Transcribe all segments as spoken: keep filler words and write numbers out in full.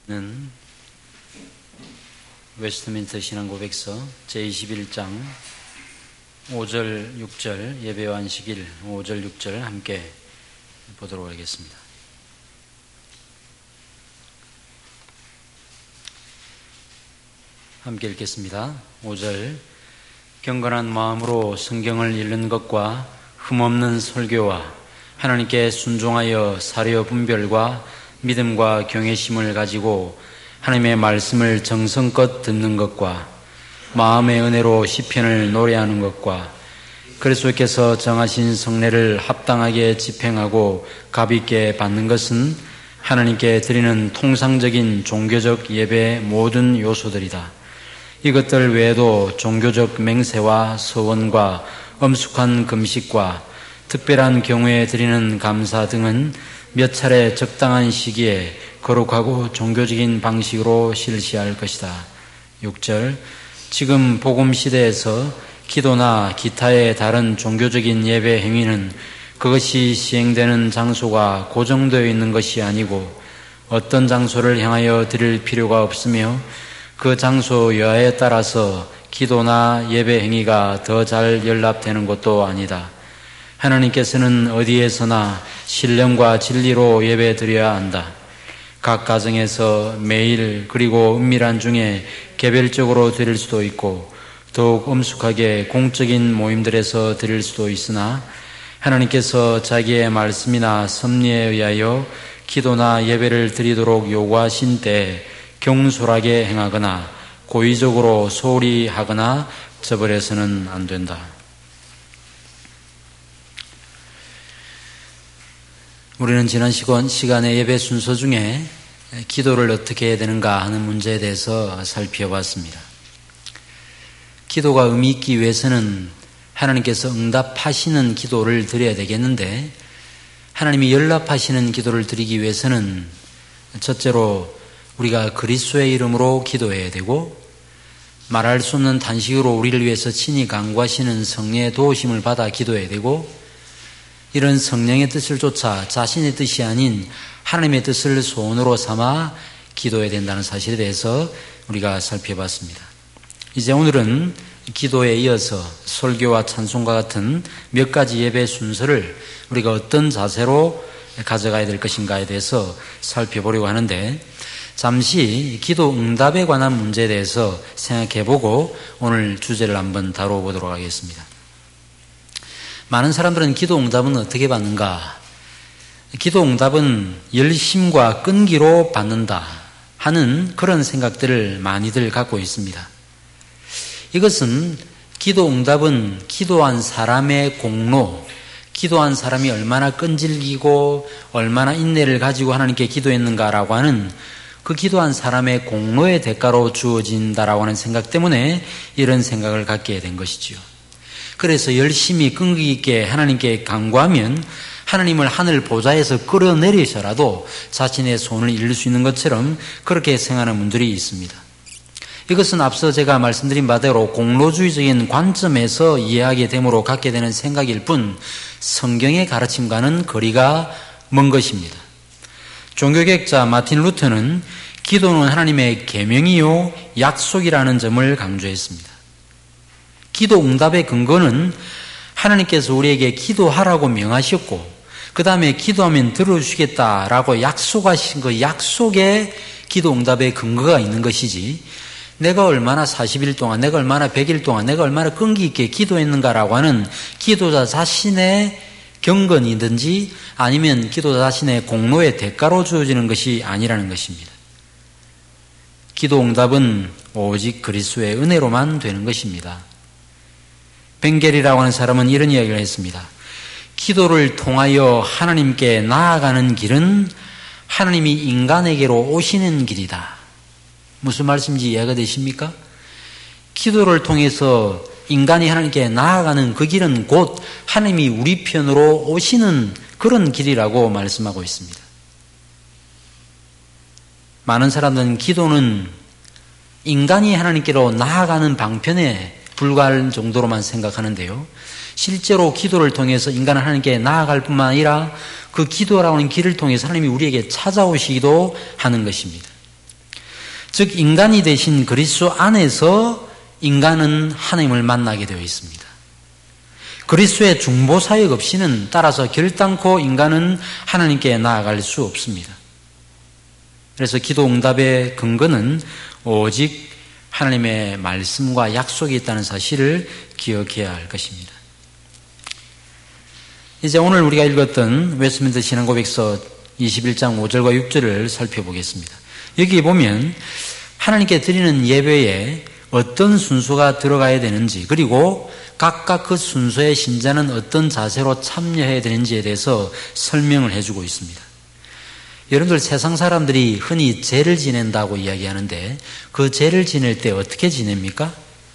는 웨스트민스터 신앙고백서 제이십일 장 오 절 육 절 예배와 안식일 오 절 육 절 함께 보도록 하겠습니다. 함께 읽겠습니다. 오 절 경건한 마음으로 성경을 읽는 것과 흠없는 설교와 하나님께 순종하여 사려 분별과 믿음과 경외심을 가지고 하나님의 말씀을 정성껏 듣는 것과 마음의 은혜로 시편을 노래하는 것과 그리스도께서 정하신 성례를 합당하게 집행하고 값있게 받는 것은 하나님께 드리는 통상적인 종교적 예배의 모든 요소들이다. 이것들 외에도 종교적 맹세와 서원과 엄숙한 금식과 특별한 경우에 드리는 감사 등은 몇 차례 적당한 시기에 거룩하고 종교적인 방식으로 실시할 것이다. 육 절 지금 복음 시대에서 기도나 기타의 다른 종교적인 예배 행위는 그것이 시행되는 장소가 고정되어 있는 것이 아니고 어떤 장소를 향하여 드릴 필요가 없으며 그 장소 여하에 따라서 기도나 예배 행위가 더 잘 연락되는 것도 아니다. 하나님께서는 어디에서나 신령과 진리로 예배 드려야 한다. 각 가정에서 매일 그리고 은밀한 중에 개별적으로 드릴 수도 있고 더욱 엄숙하게 공적인 모임들에서 드릴 수도 있으나 하나님께서 자기의 말씀이나 섭리에 의하여 기도나 예배를 드리도록 요구하신 때 경솔하게 행하거나 고의적으로 소홀히 하거나 저버려서는 안 된다. 우리는 지난 시간에 예배 순서 중에 기도를 어떻게 해야 되는가 하는 문제에 대해서 살펴봤습니다. 기도가 의미 있기 위해서는 하나님께서 응답하시는 기도를 드려야 되겠는데 하나님이 연락하시는 기도를 드리기 위해서는 첫째로 우리가 그리스도의 이름으로 기도해야 되고 말할 수 없는 탄식으로 우리를 위해서 친히 간구하시는 성령의 도우심을 받아 기도해야 되고 이런 성령의 뜻을 쫓아 자신의 뜻이 아닌 하나님의 뜻을 소원으로 삼아 기도해야 된다는 사실에 대해서 우리가 살펴봤습니다. 이제 오늘은 기도에 이어서 설교와 찬송과 같은 몇 가지 예배 순서를 우리가 어떤 자세로 가져가야 될 것인가에 대해서 살펴보려고 하는데 잠시 기도 응답에 관한 문제에 대해서 생각해보고 오늘 주제를 한번 다뤄보도록 하겠습니다. 많은 사람들은 기도 응답은 어떻게 받는가? 기도 응답은 열심과 끈기로 받는다 하는 그런 생각들을 많이들 갖고 있습니다. 이것은 기도 응답은 기도한 사람의 공로, 기도한 사람이 얼마나 끈질기고 얼마나 인내를 가지고 하나님께 기도했는가라고 하는 그 기도한 사람의 공로의 대가로 주어진다라고 하는 생각 때문에 이런 생각을 갖게 된 것이지요. 그래서 열심히 끈기 있게 하나님께 간구하면 하나님을 하늘 보좌에서 끌어내리셔라도 자신의 소원을 이룰 수 있는 것처럼 그렇게 생각하는 분들이 있습니다. 이것은 앞서 제가 말씀드린 바대로 공로주의적인 관점에서 이해하게 됨으로 갖게 되는 생각일 뿐 성경의 가르침과는 거리가 먼 것입니다. 종교개혁자 마틴 루터는 기도는 하나님의 계명이요 약속이라는 점을 강조했습니다. 기도 응답의 근거는 하나님께서 우리에게 기도하라고 명하셨고 그 다음에 기도하면 들어주시겠다라고 약속하신 그 약속에 기도 응답의 근거가 있는 것이지 내가 얼마나 사십 일 동안 내가 얼마나 백 일 동안 내가 얼마나 끈기 있게 기도했는가라고 하는 기도자 자신의 경건이든지 아니면 기도자 자신의 공로의 대가로 주어지는 것이 아니라는 것입니다. 기도 응답은 오직 그리스도의 은혜로만 되는 것입니다. 벵겔이라고 하는 사람은 이런 이야기를 했습니다. 기도를 통하여 하나님께 나아가는 길은 하나님이 인간에게로 오시는 길이다. 무슨 말씀인지 이해가 되십니까? 기도를 통해서 인간이 하나님께 나아가는 그 길은 곧 하나님이 우리 편으로 오시는 그런 길이라고 말씀하고 있습니다. 많은 사람들은 기도는 인간이 하나님께로 나아가는 방편에 불과할 정도로만 생각하는데요. 실제로 기도를 통해서 인간은 하나님께 나아갈 뿐만 아니라 그 기도라는 길을 통해서 하나님이 우리에게 찾아오시기도 하는 것입니다. 즉 인간이 되신 그리스도 안에서 인간은 하나님을 만나게 되어 있습니다. 그리스도의 중보 사역 없이는 따라서 결단코 인간은 하나님께 나아갈 수 없습니다. 그래서 기도 응답의 근거는 오직 하나님의 말씀과 약속이 있다는 사실을 기억해야 할 것입니다. 이제 오늘 우리가 읽었던 웨스트민스터 신앙고백서 이십일 장 오 절과 육 절을 살펴보겠습니다. 여기 보면 하나님께 드리는 예배에 어떤 순서가 들어가야 되는지, 그리고 각각 그 순서의 신자는 어떤 자세로 참여해야 되는지에 대해서 설명을 해주고 있습니다. 여러분들, 세상 사람들이 흔히 제를 지낸다고 이야기하는데 그 제를 지낼 때 어떻게 지냅니까?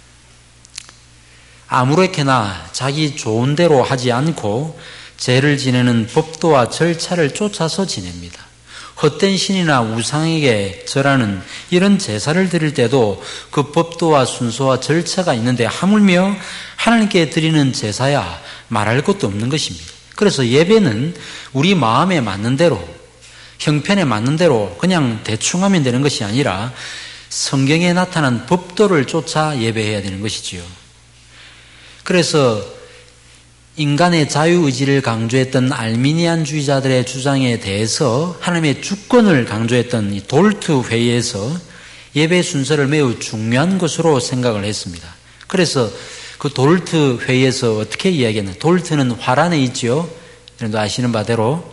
아무렇게나 자기 좋은 대로 하지 않고 제를 지내는 법도와 절차를 쫓아서 지냅니다. 헛된 신이나 우상에게 절하는 이런 제사를 드릴 때도 그 법도와 순서와 절차가 있는데 하물며 하나님께 드리는 제사야 말할 것도 없는 것입니다. 그래서 예배는 우리 마음에 맞는 대로, 형편에 맞는 대로 그냥 대충 하면 되는 것이 아니라 성경에 나타난 법도를 쫓아 예배해야 되는 것이지요. 그래서 인간의 자유의지를 강조했던 알미니안주의자들의 주장에 대해서 하나님의 주권을 강조했던 이 돌트 회의에서 예배 순서를 매우 중요한 것으로 생각을 했습니다. 그래서 그 돌트 회의에서 어떻게 이야기했나? 돌트는 화란에 있죠. 여러분도 아시는 바대로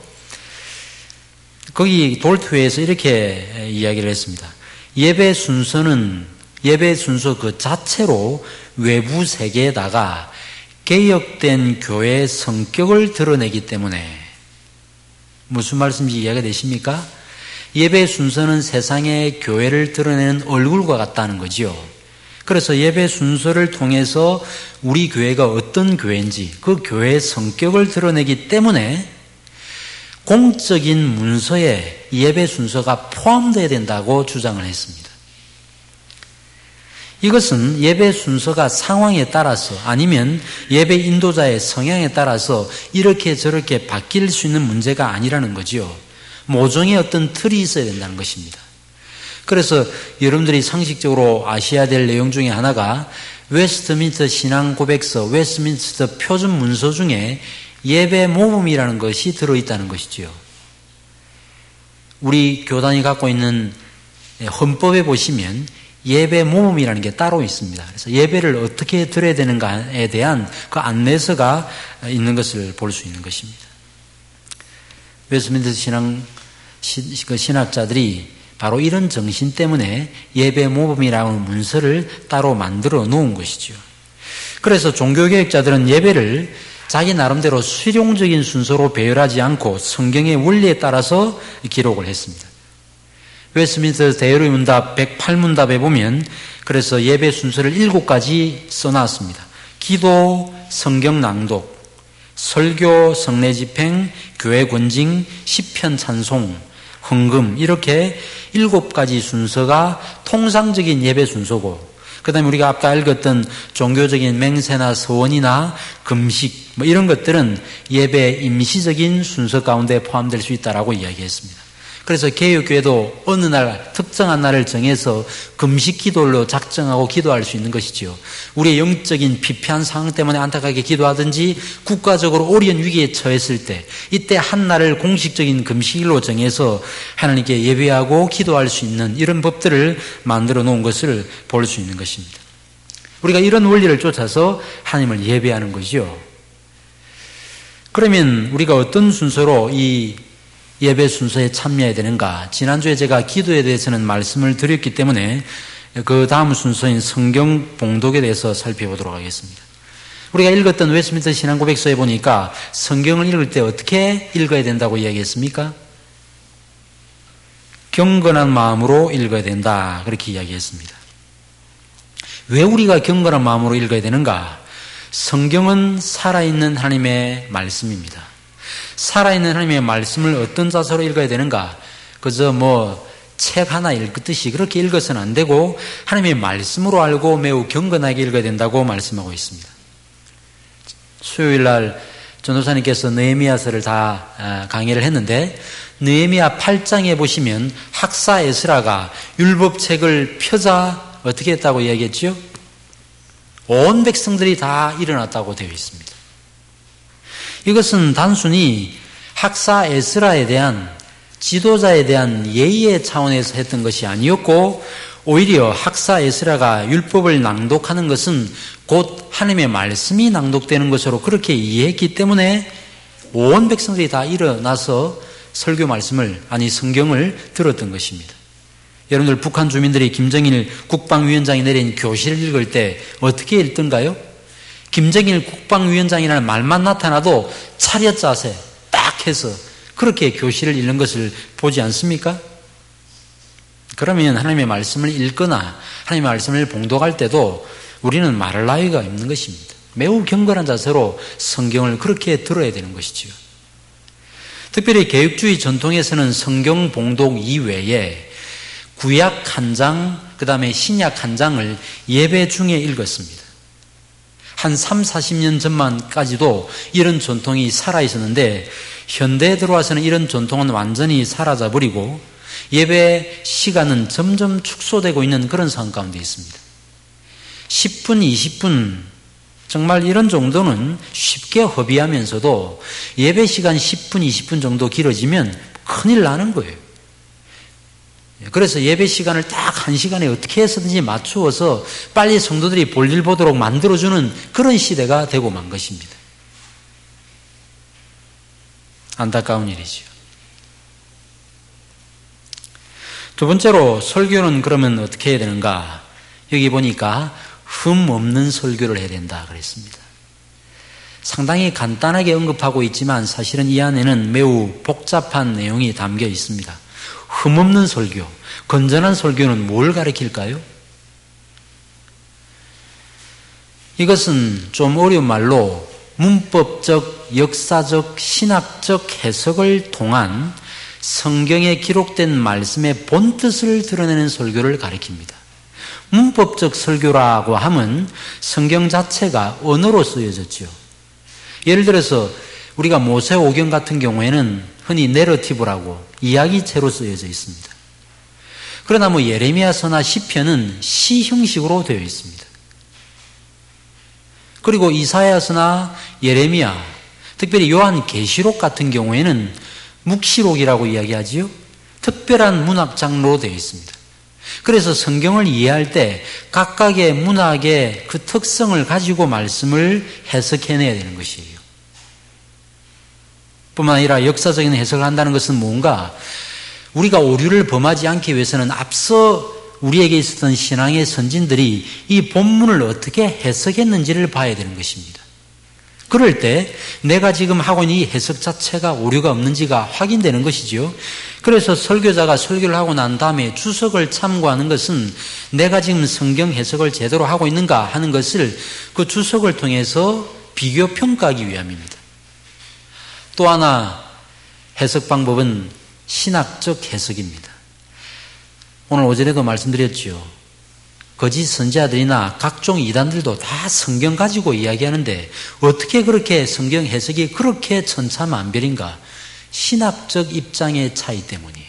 거기 돌트 회의에서 이렇게 이야기를 했습니다. 예배 순서는 예배 순서 그 자체로 외부 세계에다가 개혁된 교회의 성격을 드러내기 때문에, 무슨 말씀인지 이해가 되십니까? 예배 순서는 세상의 교회를 드러내는 얼굴과 같다는 거지요. 그래서 예배 순서를 통해서 우리 교회가 어떤 교회인지 그 교회의 성격을 드러내기 때문에 공적인 문서에 예배 순서가 포함되어야 된다고 주장을 했습니다. 이것은 예배 순서가 상황에 따라서 아니면 예배 인도자의 성향에 따라서 이렇게 저렇게 바뀔 수 있는 문제가 아니라는 거지요. 모종의 어떤 틀이 있어야 된다는 것입니다. 그래서 여러분들이 상식적으로 아셔야 될 내용 중에 하나가 웨스트민스터 신앙고백서, 웨스트민스터 표준 문서 중에 예배 모범이라는 것이 들어있다는 것이지요. 우리 교단이 갖고 있는 헌법에 보시면 예배 모범이라는 게 따로 있습니다. 그래서 예배를 어떻게 드려야 되는가에 대한 그 안내서가 있는 것을 볼 수 있는 것입니다. 웨스트민스터 신앙, 그 신학자들이 바로 이런 정신 때문에 예배 모범이라는 문서를 따로 만들어 놓은 것이죠. 그래서 종교개혁자들은 예배를 자기 나름대로 실용적인 순서로 배열하지 않고 성경의 원리에 따라서 기록을 했습니다. 웨스트민스터 대여의 문답 백팔 문답에 보면 그래서 예배 순서를 일곱 가지 써놨습니다. 기도, 성경 낭독, 설교, 성례 집행, 교회 권징, 시편 찬송, 헌금, 이렇게 일곱 가지 순서가 통상적인 예배 순서고, 그 다음에 우리가 아까 읽었던 종교적인 맹세나 서원이나 금식 뭐 이런 것들은 예배 임시적인 순서 가운데 포함될 수 있다라고 이야기했습니다. 그래서 개혁교회도 어느 날 특정한 날을 정해서 금식 기도로 작정하고 기도할 수 있는 것이지요. 우리의 영적인 피폐한 상황 때문에 안타깝게 기도하든지 국가적으로 어려운 위기에 처했을 때 이때 한 날을 공식적인 금식일로 정해서 하나님께 예배하고 기도할 수 있는 이런 법들을 만들어 놓은 것을 볼 수 있는 것입니다. 우리가 이런 원리를 쫓아서 하나님을 예배하는 거죠. 그러면 우리가 어떤 순서로 이 예배 순서에 참여해야 되는가? 지난주에 제가 기도에 대해서는 말씀을 드렸기 때문에 그 다음 순서인 성경 봉독에 대해서 살펴보도록 하겠습니다. 우리가 읽었던 웨스트민스터 신앙고백서에 보니까 성경을 읽을 때 어떻게 읽어야 된다고 이야기했습니까? 경건한 마음으로 읽어야 된다, 그렇게 이야기했습니다. 왜 우리가 경건한 마음으로 읽어야 되는가? 성경은 살아있는 하나님의 말씀입니다. 살아있는 하나님의 말씀을 어떤 자세로 읽어야 되는가? 그저 뭐 책 하나 읽듯이 그렇게 읽어서는 안 되고 하나님의 말씀으로 알고 매우 경건하게 읽어야 된다고 말씀하고 있습니다. 수요일 날 전도사님께서 느헤미야서를 다 강의를 했는데 느헤미야 팔 장에 보시면 학사 에스라가 율법책을 펴자 어떻게 했다고 이야기했죠? 온 백성들이 다 일어났다고 되어 있습니다. 이것은 단순히 학사 에스라에 대한 지도자에 대한 예의의 차원에서 했던 것이 아니었고 오히려 학사 에스라가 율법을 낭독하는 것은 곧 하나님의 말씀이 낭독되는 것으로 그렇게 이해했기 때문에 온 백성들이 다 일어나서 설교 말씀을 아니 성경을 들었던 것입니다. 여러분들 북한 주민들이 김정일 국방위원장이 내린 교실을 읽을 때 어떻게 읽던가요? 김정일 국방위원장이라는 말만 나타나도 차렷 자세 딱 해서 그렇게 교실을 읽는 것을 보지 않습니까? 그러면 하나님의 말씀을 읽거나 하나님의 말씀을 봉독할 때도 우리는 말할 나위가 없는 것입니다. 매우 경건한 자세로 성경을 그렇게 들어야 되는 것이지요. 특별히 개혁주의 전통에서는 성경 봉독 이외에 구약 한 장, 그 다음에 신약 한 장을 예배 중에 읽었습니다. 한 삼사십 년 전만까지도 이런 전통이 살아있었는데 현대에 들어와서는 이런 전통은 완전히 사라져버리고 예배 시간은 점점 축소되고 있는 그런 상황 가운데 있습니다. 십 분, 이십 분 정말 이런 정도는 쉽게 허비하면서도 예배 시간 십 분, 이십 분 정도 길어지면 큰일 나는 거예요. 그래서 예배 시간을 딱 한 시간에 어떻게 해서든지 맞추어서 빨리 성도들이 볼일 보도록 만들어주는 그런 시대가 되고 만 것입니다. 안타까운 일이죠. 두 번째로 설교는 그러면 어떻게 해야 되는가? 여기 보니까 흠 없는 설교를 해야 된다 그랬습니다. 상당히 간단하게 언급하고 있지만 사실은 이 안에는 매우 복잡한 내용이 담겨 있습니다. 흠 없는 설교, 건전한 설교는 뭘 가리킬까요? 이것은 좀 어려운 말로 문법적, 역사적, 신학적 해석을 통한 성경에 기록된 말씀의 본뜻을 드러내는 설교를 가리킵니다. 문법적 설교라고 하면 성경 자체가 언어로 쓰여졌죠. 예를 들어서 우리가 모세오경 같은 경우에는 흔히 내러티브라고 이야기체로 쓰여져 있습니다. 그러나 뭐 예레미야서나 시편은 시 형식으로 되어 있습니다. 그리고 이사야서나 예레미야, 특별히 요한계시록 같은 경우에는 묵시록이라고 이야기하지요. 특별한 문학 장르로 되어 있습니다. 그래서 성경을 이해할 때 각각의 문학의 그 특성을 가지고 말씀을 해석해내야 되는 것이에요. 뿐만 아니라 역사적인 해석을 한다는 것은 뭔가 우리가 오류를 범하지 않기 위해서는 앞서 우리에게 있었던 신앙의 선진들이 이 본문을 어떻게 해석했는지를 봐야 되는 것입니다. 그럴 때 내가 지금 하고 있는 이 해석 자체가 오류가 없는지가 확인되는 것이죠. 그래서 설교자가 설교를 하고 난 다음에 주석을 참고하는 것은 내가 지금 성경 해석을 제대로 하고 있는가 하는 것을 그 주석을 통해서 비교 평가하기 위함입니다. 또 하나 해석 방법은 신학적 해석입니다. 오늘 오전에도 말씀드렸죠. 거짓 선지자들이나 각종 이단들도 다 성경 가지고 이야기하는데 어떻게 그렇게 성경 해석이 그렇게 천차만별인가? 신학적 입장의 차이 때문이에요.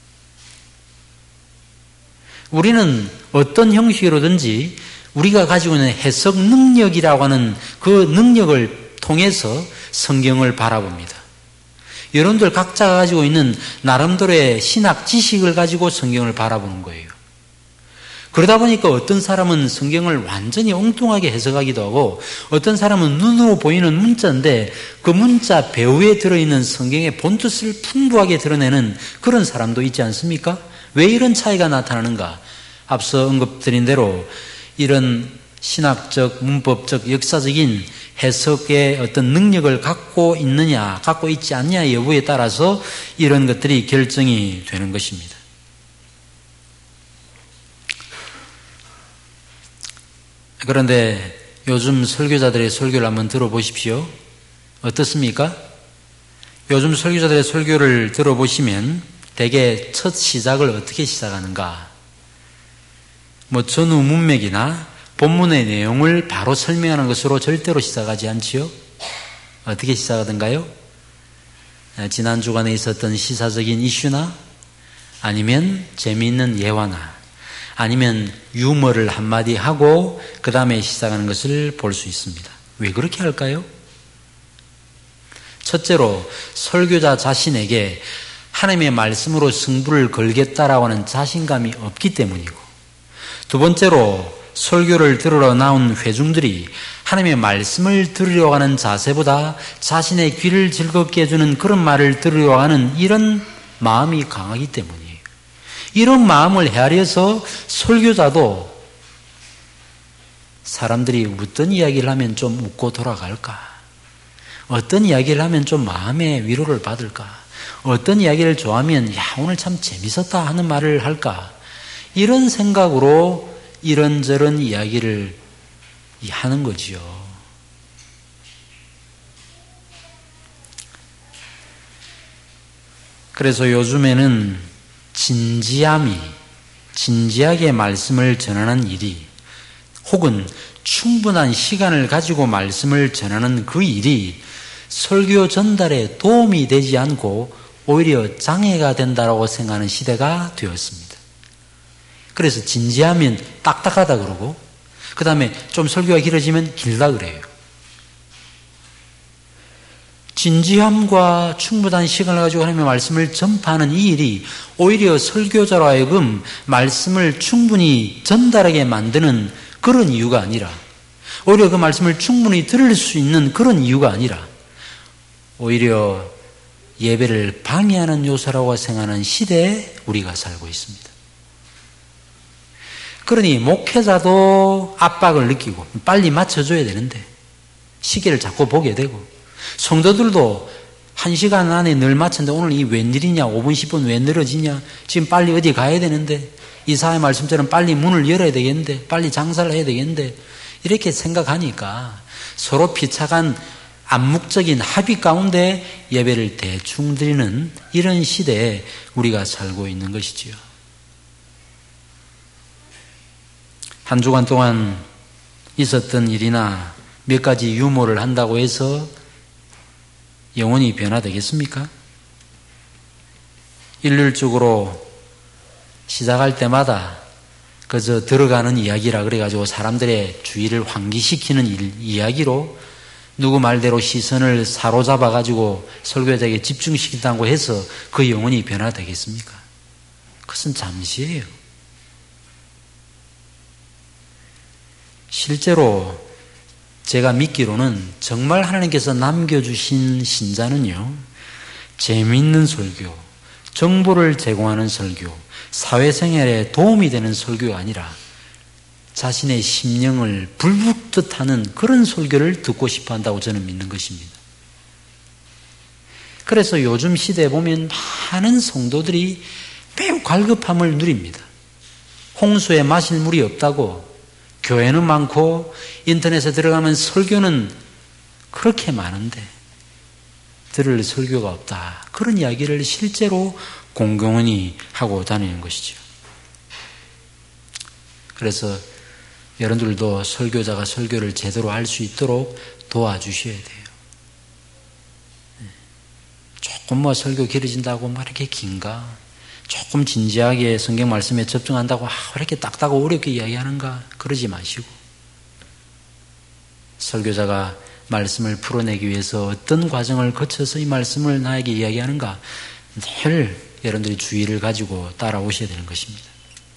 우리는 어떤 형식으로든지 우리가 가지고 있는 해석 능력이라고 하는 그 능력을 통해서 성경을 바라봅니다. 여러분들 각자가 가지고 있는 나름대로의 신학 지식을 가지고 성경을 바라보는 거예요. 그러다 보니까 어떤 사람은 성경을 완전히 엉뚱하게 해석하기도 하고 어떤 사람은 눈으로 보이는 문자인데 그 문자 배후에 들어있는 성경의 본뜻을 풍부하게 드러내는 그런 사람도 있지 않습니까? 왜 이런 차이가 나타나는가? 앞서 언급드린 대로 이런 신학적, 문법적, 역사적인 해석의 어떤 능력을 갖고 있느냐, 갖고 있지 않냐 여부에 따라서 이런 것들이 결정이 되는 것입니다. 그런데 요즘 설교자들의 설교를 한번 들어보십시오. 어떻습니까? 요즘 설교자들의 설교를 들어보시면 대개 첫 시작을 어떻게 시작하는가? 뭐 전후 문맥이나 본문의 내용을 바로 설명하는 것으로 절대로 시작하지 않지요. 어떻게 시작하던가요? 지난 주간에 있었던 시사적인 이슈나 아니면 재미있는 예화나 아니면 유머를 한마디 하고 그 다음에 시작하는 것을 볼 수 있습니다. 왜 그렇게 할까요? 첫째로 설교자 자신에게 하나님의 말씀으로 승부를 걸겠다라고 하는 자신감이 없기 때문이고, 두 번째로 설교를 들으러 나온 회중들이 하나님의 말씀을 들으려고 하는 자세보다 자신의 귀를 즐겁게 해주는 그런 말을 들으려고 하는 이런 마음이 강하기 때문이에요. 이런 마음을 헤아려서 설교자도 사람들이 어떤 이야기를 하면 좀 웃고 돌아갈까? 어떤 이야기를 하면 좀 마음의 위로를 받을까? 어떤 이야기를 좋아하면 야 오늘 참 재밌었다 하는 말을 할까? 이런 생각으로 이런저런 이야기를 하는 거지요. 그래서 요즘에는 진지함이, 진지하게 말씀을 전하는 일이, 혹은 충분한 시간을 가지고 말씀을 전하는 그 일이 설교 전달에 도움이 되지 않고 오히려 장애가 된다고 생각하는 시대가 되었습니다. 그래서 진지하면 딱딱하다 그러고, 그 다음에 좀 설교가 길어지면 길다 그래요. 진지함과 충분한 시간을 가지고 하나님의 말씀을 전파하는 이 일이 오히려 설교자로 하여금 말씀을 충분히 전달하게 만드는 그런 이유가 아니라, 오히려 그 말씀을 충분히 들을 수 있는 그런 이유가 아니라 오히려 예배를 방해하는 요소라고 생각하는 시대에 우리가 살고 있습니다. 그러니 목회자도 압박을 느끼고 빨리 맞춰줘야 되는데 시계를 자꾸 보게 되고, 성도들도 한 시간 안에 늘 맞췄는데 오늘 이 웬일이냐, 오 분 십 분 왜 늘어지냐, 지금 빨리 어디 가야 되는데, 이사의 말씀처럼 빨리 문을 열어야 되겠는데, 빨리 장사를 해야 되겠는데, 이렇게 생각하니까 서로 피차간 암묵적인 합의 가운데 예배를 대충 드리는 이런 시대에 우리가 살고 있는 것이지요. 한 주간 동안 있었던 일이나 몇 가지 유머를 한다고 해서 영혼이 변화되겠습니까? 일률적으로 시작할 때마다 그저 들어가는 이야기라 그래가지고 사람들의 주의를 환기시키는 일, 이야기로 누구 말대로 시선을 사로잡아가지고 설교자에게 집중시킨다고 해서 그 영혼이 변화되겠습니까? 그것은 잠시예요. 실제로 제가 믿기로는 정말 하나님께서 남겨주신 신자는요, 재미있는 설교, 정보를 제공하는 설교, 사회생활에 도움이 되는 설교가 아니라 자신의 심령을 불붙듯 하는 그런 설교를 듣고 싶어 한다고 저는 믿는 것입니다. 그래서 요즘 시대에 보면 많은 성도들이 매우 갈급함을 누립니다. 홍수에 마실 물이 없다고, 교회는 많고 인터넷에 들어가면 설교는 그렇게 많은데 들을 설교가 없다, 그런 이야기를 실제로 공공연히 하고 다니는 것이죠. 그래서 여러분들도 설교자가 설교를 제대로 할 수 있도록 도와주셔야 돼요. 조금 뭐 설교 길어진다고 뭐 이렇게 긴가, 조금 진지하게 성경 말씀에 접종한다고 아, 왜 이렇게 딱딱하고 어렵게 이야기하는가, 그러지 마시고, 설교자가 말씀을 풀어내기 위해서 어떤 과정을 거쳐서 이 말씀을 나에게 이야기하는가 늘 여러분들이 주의를 가지고 따라오셔야 되는 것입니다.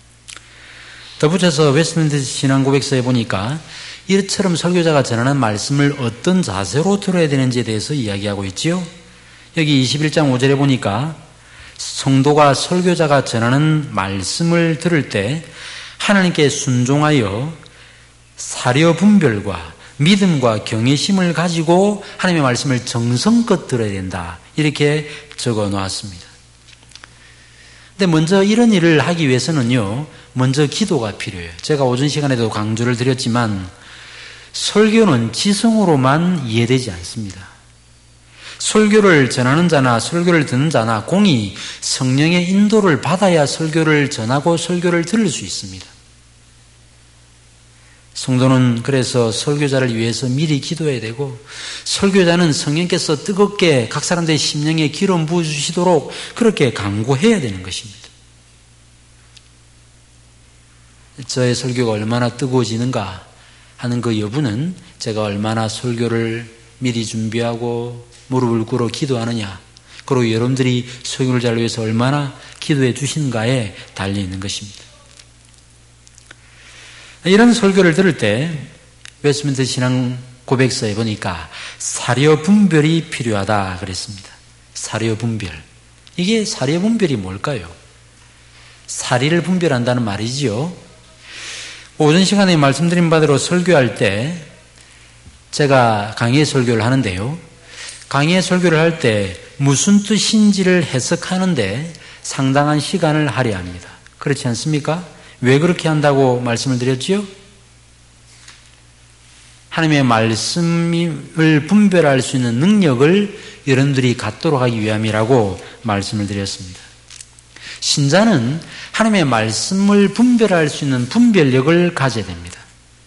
덧붙여서 웨스트민스터 신앙고백서에 보니까 이처럼 설교자가 전하는 말씀을 어떤 자세로 들어야 되는지에 대해서 이야기하고 있지요. 여기 이십일 장 오 절에 보니까 성도가 설교자가 전하는 말씀을 들을 때 하나님께 순종하여 사려 분별과 믿음과 경외심을 가지고 하나님의 말씀을 정성껏 들어야 된다, 이렇게 적어 놓았습니다. 근데 먼저 이런 일을 하기 위해서는요, 먼저 기도가 필요해요. 제가 오전 시간에도 강조를 드렸지만 설교는 지성으로만 이해되지 않습니다. 설교를 전하는 자나 설교를 듣는 자나 공히 성령의 인도를 받아야 설교를 전하고 설교를 들을 수 있습니다. 성도는 그래서 설교자를 위해서 미리 기도해야 되고, 설교자는 성령께서 뜨겁게 각 사람들의 심령에 기름 부어주시도록 그렇게 강구해야 되는 것입니다. 저의 설교가 얼마나 뜨거워지는가 하는 그 여부는 제가 얼마나 설교를 미리 준비하고 무릎을 꿇어 기도하느냐, 그리고 여러분들이 설교자를 위해서 얼마나 기도해 주시는가에 달려있는 것입니다. 이런 설교를 들을 때 웨스트민스터 신앙 고백서에 보니까 사려 분별이 필요하다 그랬습니다. 사려 분별. 이게 사려 분별이 뭘까요? 사리를 분별한다는 말이지요. 오전 시간에 말씀드린 바대로 설교할 때 제가 강의 설교를 하는데요. 강의 설교를 할 때 무슨 뜻인지를 해석하는데 상당한 시간을 할애합니다. 그렇지 않습니까? 왜 그렇게 한다고 말씀을 드렸지요? 하나님의 말씀을 분별할 수 있는 능력을 여러분들이 갖도록 하기 위함이라고 말씀을 드렸습니다. 신자는 하나님의 말씀을 분별할 수 있는 분별력을 가져야 됩니다.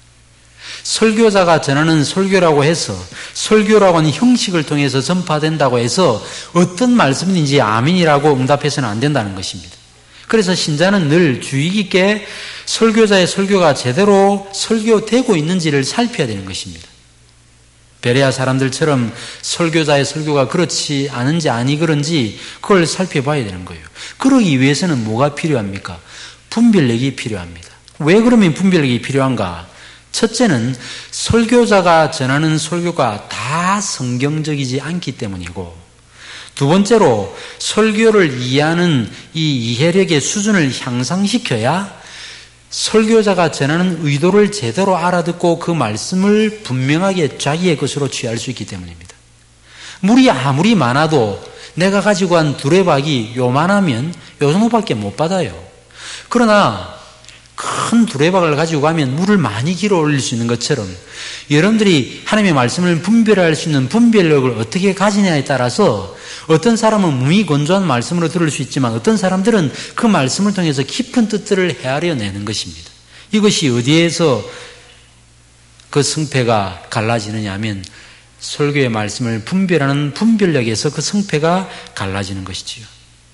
설교자가 전하는 설교라고 해서, 설교라고 하는 형식을 통해서 전파된다고 해서 어떤 말씀인지 아멘이라고 응답해서는 안 된다는 것입니다. 그래서 신자는 늘 주의 깊게 설교자의 설교가 제대로 설교되고 있는지를 살펴야 되는 것입니다. 베레아 사람들처럼 설교자의 설교가 그렇지 않은지 아니 그런지 그걸 살펴봐야 되는 거예요. 그러기 위해서는 뭐가 필요합니까? 분별력이 필요합니다. 왜 그러면 분별력이 필요한가? 첫째는 설교자가 전하는 설교가 다 성경적이지 않기 때문이고, 두 번째로 설교를 이해하는 이 이해력의 수준을 향상시켜야 설교자가 전하는 의도를 제대로 알아듣고 그 말씀을 분명하게 자기의 것으로 취할 수 있기 때문입니다. 물이 아무리 많아도 내가 가지고 간 두레박이 요만하면 요 정도밖에 못 받아요. 그러나 큰 두레박을 가지고 가면 물을 많이 길어 올릴 수 있는 것처럼 여러분들이 하나님의 말씀을 분별할 수 있는 분별력을 어떻게 가지냐에 따라서 어떤 사람은 무미건조한 말씀으로 들을 수 있지만 어떤 사람들은 그 말씀을 통해서 깊은 뜻들을 헤아려내는 것입니다. 이것이 어디에서 그 성패가 갈라지느냐 하면 설교의 말씀을 분별하는 분별력에서 그 성패가 갈라지는 것이지요.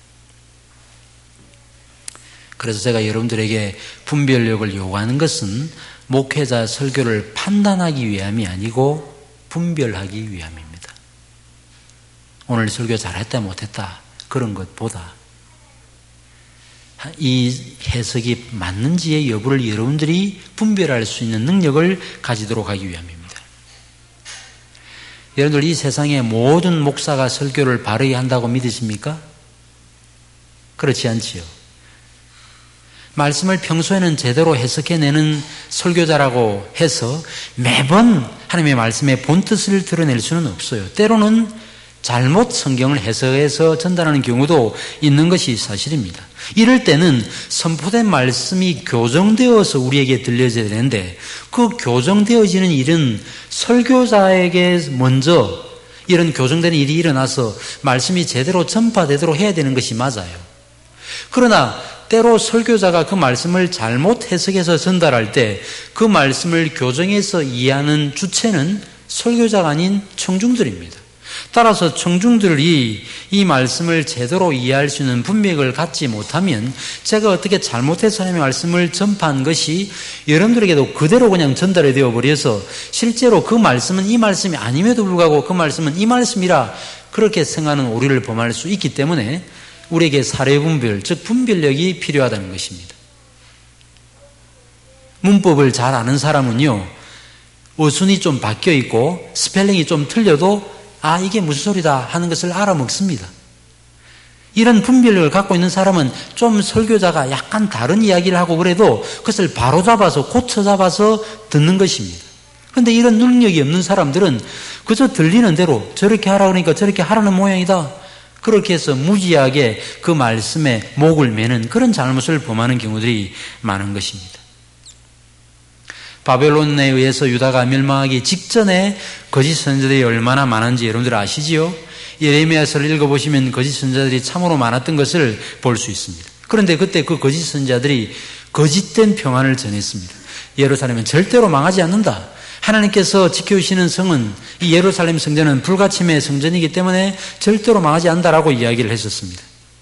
그래서 제가 여러분들에게 분별력을 요구하는 것은 목회자 설교를 판단하기 위함이 아니고 분별하기 위함입니다. 오늘 설교 잘했다 못했다 그런 것보다 이 해석이 맞는지의 여부를 여러분들이 분별할 수 있는 능력을 가지도록 하기 위함입니다. 여러분들 이 세상의 모든 목사가 설교를 바르게 한다고 믿으십니까? 그렇지 않지요. 말씀을 평소에는 제대로 해석해내는 설교자라고 해서 매번 하나님의 말씀의 본뜻을 드러낼 수는 없어요. 때로는 잘못 성경을 해석해서 전달하는 경우도 있는 것이 사실입니다. 이럴 때는 선포된 말씀이 교정되어서 우리에게 들려져야 되는데 그 교정되어지는 일은 설교자에게 먼저 이런 교정되는 일이 일어나서 말씀이 제대로 전파되도록 해야 되는 것이 맞아요. 그러나 때로 설교자가 그 말씀을 잘못 해석해서 전달할 때 그 말씀을 교정해서 이해하는 주체는 설교자가 아닌 청중들입니다. 따라서 청중들이 이 말씀을 제대로 이해할 수 있는 분별력을 갖지 못하면 제가 어떻게 잘못해서 하나님의 말씀을 전파한 것이 여러분들에게도 그대로 그냥 전달이 되어버려서 실제로 그 말씀은 이 말씀이 아님에도 불구하고 그 말씀은 이 말씀이라 그렇게 생각하는 오류를 범할 수 있기 때문에 우리에게 사례 분별, 즉 분별력이 필요하다는 것입니다. 문법을 잘 아는 사람은요, 어순이 좀 바뀌어 있고 스펠링이 좀 틀려도 아 이게 무슨 소리다 하는 것을 알아먹습니다. 이런 분별력을 갖고 있는 사람은 좀 설교자가 약간 다른 이야기를 하고 그래도 그것을 바로잡아서 고쳐잡아서 듣는 것입니다. 그런데 이런 능력이 없는 사람들은 그저 들리는 대로 저렇게 하라 그러니까 저렇게 하라는 모양이다. 그렇게 해서 무지하게 그 말씀에 목을 매는 그런 잘못을 범하는 경우들이 많은 것입니다. 바벨론에 의해서 유다가 멸망하기 직전에 거짓 선지자들이 얼마나 많은지 여러분들 아시지요? 예레미야서를 읽어보시면 거짓 선지자들이 참으로 많았던 것을 볼 수 있습니다. 그런데 그때 그 거짓 선지자들이 거짓된 평안을 전했습니다. 예루살렘은 절대로 망하지 않는다. 하나님께서 지켜주시는 성은, 이 예루살렘 성전은 불가침의 성전이기 때문에 절대로 망하지 않는다라고 이야기를 했었습니다.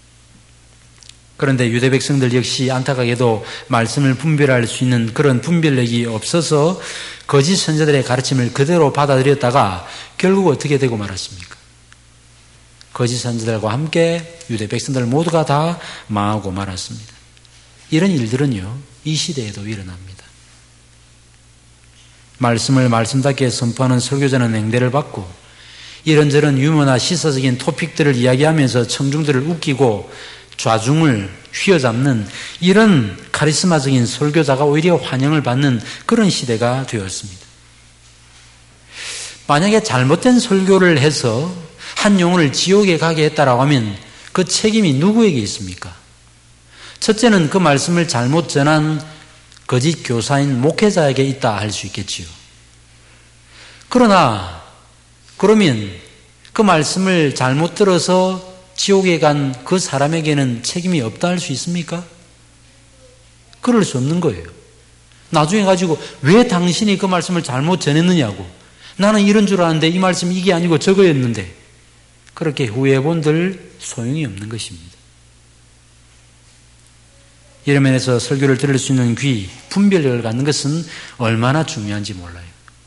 그런데 유대 백성들 역시 안타깝게도 말씀을 분별할 수 있는 그런 분별력이 없어서 거짓 선지자들의 가르침을 그대로 받아들였다가 결국 어떻게 되고 말았습니까? 거짓 선지자들과 함께 유대 백성들 모두가 다 망하고 말았습니다. 이런 일들은요, 이 시대에도 일어납니다. 말씀을 말씀답게 선포하는 설교자는 행대를 받고 이런저런 유머나 시사적인 토픽들을 이야기하면서 청중들을 웃기고 좌중을 휘어잡는 이런 카리스마적인 설교자가 오히려 환영을 받는 그런 시대가 되었습니다. 만약에 잘못된 설교를 해서 한 영혼을 지옥에 가게 했다라고 하면 그 책임이 누구에게 있습니까? 첫째는 그 말씀을 잘못 전한 거짓 교사인 목회자에게 있다 할 수 있겠지요. 그러나 그러면 그 말씀을 잘못 들어서 지옥에 간 그 사람에게는 책임이 없다 할 수 있습니까? 그럴 수 없는 거예요. 나중에 가지고 왜 당신이 그 말씀을 잘못 전했느냐고, 나는 이런 줄 알았는데 이 말씀이 이게 아니고 저거였는데, 그렇게 후회해본들 소용이 없는 것입니다. 이런 면에서 설교를 들을 수 있는 귀, 분별력을 갖는 것은 얼마나 중요한지 몰라요.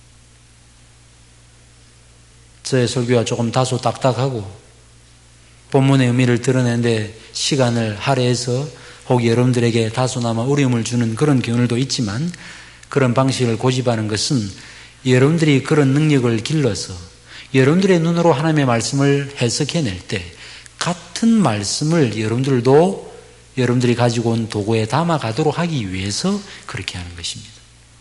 저의 설교가 조금 다소 딱딱하고 본문의 의미를 드러내는데 시간을 할애해서 혹 여러분들에게 다소나마 어려움을 주는 그런 경우도 있지만, 그런 방식을 고집하는 것은 여러분들이 그런 능력을 길러서 여러분들의 눈으로 하나님의 말씀을 해석해낼 때 같은 말씀을 여러분들도 여러분들이 가지고 온 도구에 담아가도록 하기 위해서 그렇게 하는 것입니다.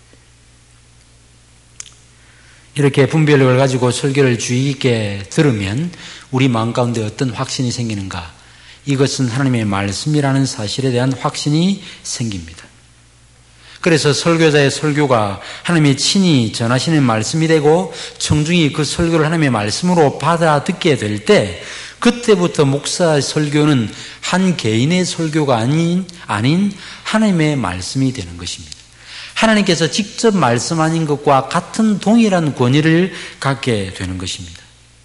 이렇게 분별력을 가지고 설교를 주의 깊게 들으면 우리 마음 가운데 어떤 확신이 생기는가? 이것은 하나님의 말씀이라는 사실에 대한 확신이 생깁니다. 그래서 설교자의 설교가 하나님이 친히 전하시는 말씀이 되고 청중이 그 설교를 하나님의 말씀으로 받아듣게 될 때, 그때부터 목사의 설교는 한 개인의 설교가 아닌, 아닌 하나님의 말씀이 되는 것입니다. 하나님께서 직접 말씀하신 것과 같은 동일한 권위를 갖게 되는 것입니다.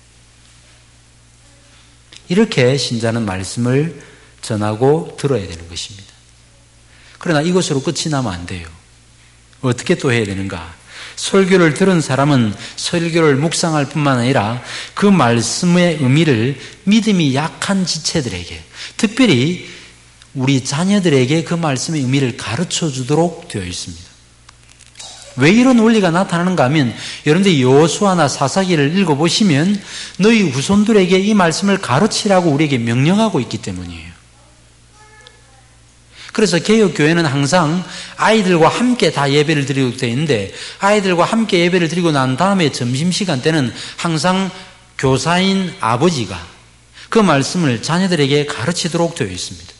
이렇게 신자는 말씀을 전하고 들어야 되는 것입니다. 그러나 이것으로 끝이 나면 안 돼요. 어떻게 또 해야 되는가? 설교를 들은 사람은 설교를 묵상할 뿐만 아니라 그 말씀의 의미를 믿음이 약한 지체들에게, 특별히 우리 자녀들에게 그 말씀의 의미를 가르쳐 주도록 되어 있습니다. 왜 이런 원리가 나타나는가 하면, 여러분들이 여호수아나 사사기를 읽어보시면 너희 후손들에게 이 말씀을 가르치라고 우리에게 명령하고 있기 때문이에요. 그래서 개혁교회는 항상 아이들과 함께 다 예배를 드리고 되어 있는데, 아이들과 함께 예배를 드리고 난 다음에 점심시간 때는 항상 교사인 아버지가 그 말씀을 자녀들에게 가르치도록 되어 있습니다.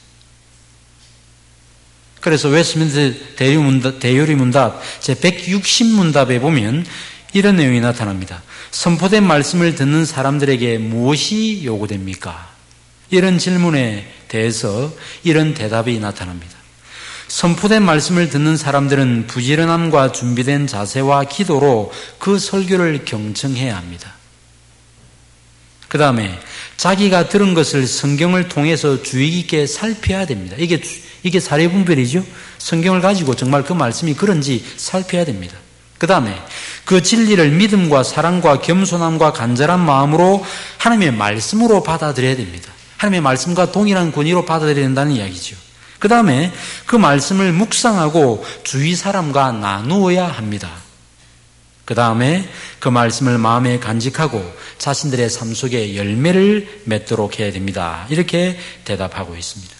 그래서 웨스트민스터 대요리 문답 제백육십 문답에 보면 이런 내용이 나타납니다. 선포된 말씀을 듣는 사람들에게 무엇이 요구됩니까? 이런 질문에 대해서 이런 대답이 나타납니다. 선포된 말씀을 듣는 사람들은 부지런함과 준비된 자세와 기도로 그 설교를 경청해야 합니다. 그 다음에 자기가 들은 것을 성경을 통해서 주의 깊게 살펴야 됩니다. 이게 이게 사례분별이죠. 성경을 가지고 정말 그 말씀이 그런지 살펴야 됩니다. 그 다음에 그 진리를 믿음과 사랑과 겸손함과 간절한 마음으로 하나님의 말씀으로 받아들여야 됩니다. 하나님의 말씀과 동일한 권위로 받아들여야 된다는 이야기죠. 그 다음에 그 말씀을 묵상하고 주위 사람과 나누어야 합니다. 그 다음에 그 말씀을 마음에 간직하고 자신들의 삶 속에 열매를 맺도록 해야 됩니다. 이렇게 대답하고 있습니다.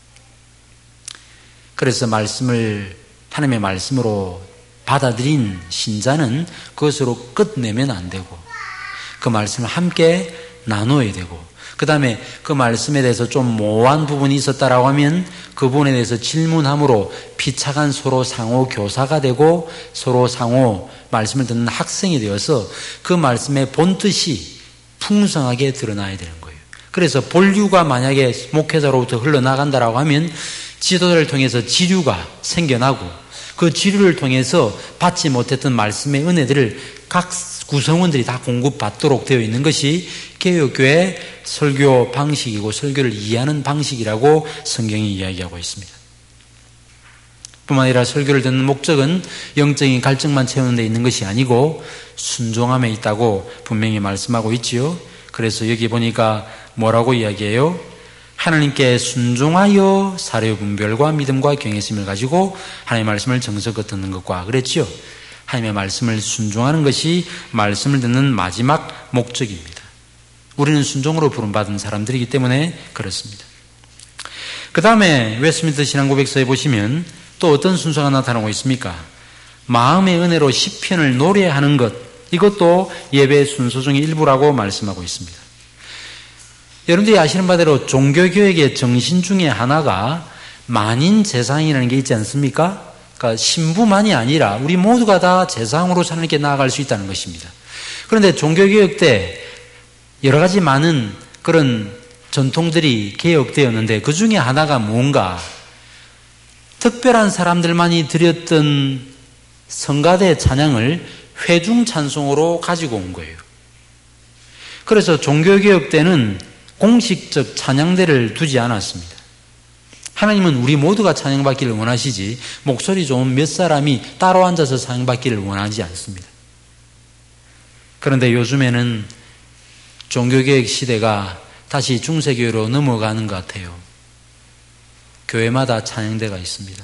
그래서 말씀을 하나님의 말씀으로 받아들인 신자는 그것으로 끝내면 안 되고 그 말씀을 함께 나누어야 되고, 그 다음에 그 말씀에 대해서 좀 모호한 부분이 있었다라고 하면 그 부분에 대해서 질문함으로 피차간 서로 상호 교사가 되고 서로 상호 말씀을 듣는 학생이 되어서 그 말씀의 본뜻이 풍성하게 드러나야 되는 거예요. 그래서 본류가 만약에 목회자로부터 흘러나간다라고 하면 지도자를 통해서 지류가 생겨나고 그 지류를 통해서 받지 못했던 말씀의 은혜들을 각 구성원들이 다 공급받도록 되어 있는 것이 개혁교회 설교 방식이고 설교를 이해하는 방식이라고 성경이 이야기하고 있습니다. 뿐만 아니라 설교를 듣는 목적은 영적인 갈증만 채우는 데 있는 것이 아니고 순종함에 있다고 분명히 말씀하고 있지요. 그래서 여기 보니까 뭐라고 이야기해요? 하나님께 순종하여 사려 분별과 믿음과 경외심을 가지고 하나님의 말씀을 정성껏 듣는 것과 그랬지요. 하나님의 말씀을 순종하는 것이 말씀을 듣는 마지막 목적입니다. 우리는 순종으로 부름받은 사람들이기 때문에 그렇습니다. 그 다음에 웨스트민스터 신앙고백서에 보시면 또 어떤 순서가 나타나고 있습니까? 마음의 은혜로 시편을 노래하는 것, 이것도 예배의 순서 중의 일부라고 말씀하고 있습니다. 여러분들이 아시는 바대로 종교교육의 정신 중에 하나가 만인 제사장이라는 게 있지 않습니까? 그러니까 신부만이 아니라 우리 모두가 다 제사장으로 하나님께 나아갈 수 있다는 것입니다. 그런데 종교교육 때 여러 가지 많은 그런 전통들이 개혁되었는데 그 중에 하나가 뭔가 특별한 사람들만이 드렸던 성가대 찬양을 회중 찬송으로 가지고 온 거예요. 그래서 종교개혁 때는 공식적 찬양대를 두지 않았습니다. 하나님은 우리 모두가 찬양받기를 원하시지 목소리 좋은 몇 사람이 따로 앉아서 찬양받기를 원하지 않습니다. 그런데 요즘에는 종교개혁 시대가 다시 중세교회로 넘어가는 것 같아요. 교회마다 찬양대가 있습니다.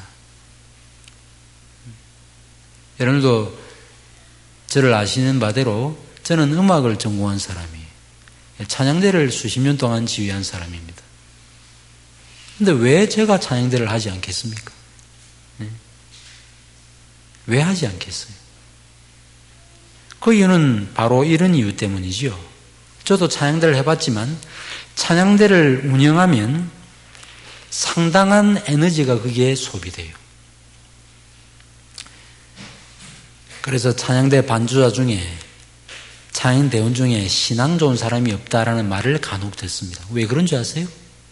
여러분도 저를 아시는 바대로 저는 음악을 전공한 사람이에요. 찬양대를 수십 년 동안 지휘한 사람입니다. 그런데 왜 제가 찬양대를 하지 않겠습니까? 네? 왜 하지 않겠어요? 그 이유는 바로 이런 이유 때문이지요. 저도 찬양대를 해봤지만 찬양대를 운영하면 상당한 에너지가 거기에 소비돼요. 그래서 찬양대 반주자 중에 찬양대원 중에 신앙 좋은 사람이 없다라는 말을 간혹 듣습니다. 왜 그런 줄 아세요?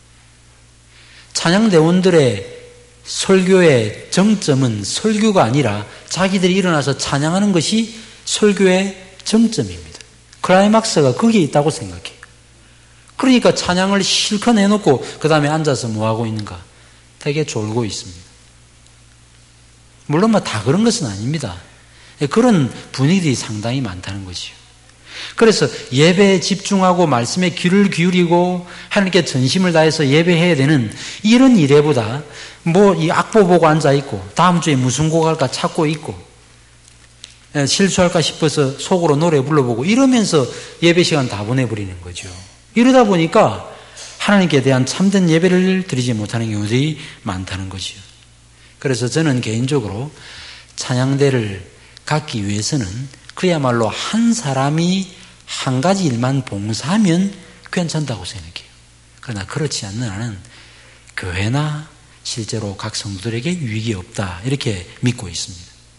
찬양대원들의 설교의 정점은 설교가 아니라 자기들이 일어나서 찬양하는 것이 설교의 정점입니다. 클라이막스가 거기에 있다고 생각해요. 그러니까 찬양을 실컷 해놓고 그 다음에 앉아서 뭐하고 있는가? 되게 졸고 있습니다. 물론 뭐 다 그런 것은 아닙니다. 그런 분위기들이 상당히 많다는 것이요. 그래서 예배에 집중하고 말씀에 귀를 기울이고 하나님께 전심을 다해서 예배해야 되는 이런 일에보다 뭐 이 악보 보고 앉아있고 다음 주에 무슨 곡 할까 찾고 있고 실수할까 싶어서 속으로 노래 불러보고 이러면서 예배 시간 다 보내버리는 거죠. 이러다 보니까 하나님께 대한 참된 예배를 드리지 못하는 경우들이 많다는 것이요. 그래서 저는 개인적으로 찬양대를 갖기 위해서는 그야말로 한 사람이 한 가지 일만 봉사하면 괜찮다고 생각해요. 그러나 그렇지 않는 한은 교회나 실제로 각 성도들에게 유익이 없다 이렇게 믿고 있습니다.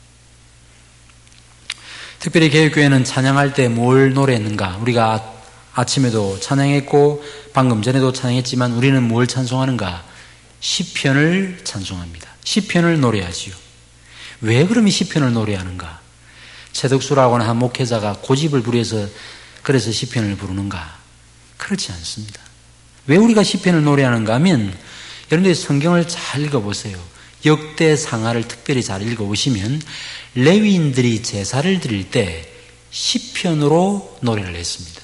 특별히 개혁교회는 찬양할 때 뭘 노래했는가? 우리가 아침에도 찬양했고 방금 전에도 찬양했지만 우리는 뭘 찬송하는가? 시편을 찬송합니다. 시편을 노래하지요. 왜 그러면 시편을 노래하는가? 최덕수라고 하는 한 목회자가 고집을 부려서 그래서 시편을 부르는가? 그렇지 않습니다. 왜 우리가 시편을 노래하는가 하면 여러분들이 성경을 잘 읽어보세요. 역대상하를 특별히 잘 읽어보시면 레위인들이 제사를 드릴 때 시편으로 노래를 했습니다.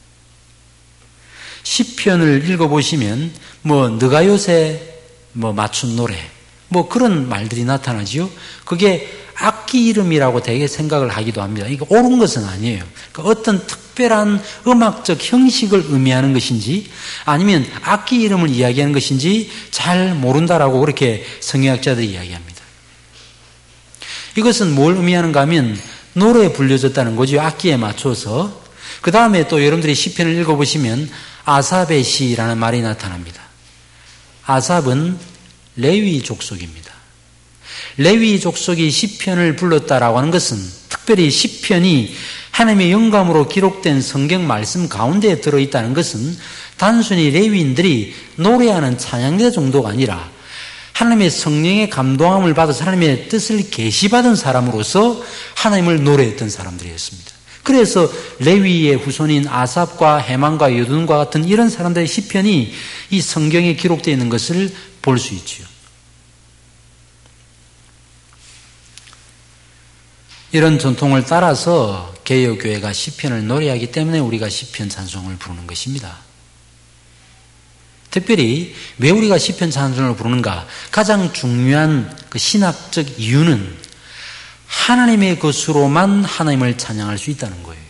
시편을 읽어보시면 뭐 너가 요새 뭐 맞춘 노래 뭐 그런 말들이 나타나지요. 그게 악기 이름이라고 되게 생각을 하기도 합니다. 이게 옳은 것은 아니에요. 그러니까 어떤 특별한 음악적 형식을 의미하는 것인지 아니면 악기 이름을 이야기하는 것인지 잘 모른다라고 그렇게 성경학자들이 이야기합니다. 이것은 뭘 의미하는가 하면 노래에 불려졌다는 거죠. 악기에 맞춰서. 그 다음에 또 여러분들이 시편을 읽어보시면 아삽의 시라는 말이 나타납니다. 아삽은 레위 족속입니다. 레위 족속이 시편을 불렀다라고 하는 것은 특별히 시편이 하나님의 영감으로 기록된 성경 말씀 가운데에 들어있다는 것은 단순히 레위인들이 노래하는 찬양대 정도가 아니라 하나님의 성령의 감동함을 받아서 하나님의 뜻을 계시받은 사람으로서 하나님을 노래했던 사람들이었습니다. 그래서 레위의 후손인 아삽과 헤만과 여둔과 같은 이런 사람들의 시편이 이 성경에 기록되어 있는 것을 볼 수 있지요. 이런 전통을 따라서 개혁교회가 시편을 노래하기 때문에 우리가 시편 찬송을 부르는 것입니다. 특별히 왜 우리가 시편 찬송을 부르는가? 가장 중요한 그 신학적 이유는 하나님의 것으로만 하나님을 찬양할 수 있다는 거예요.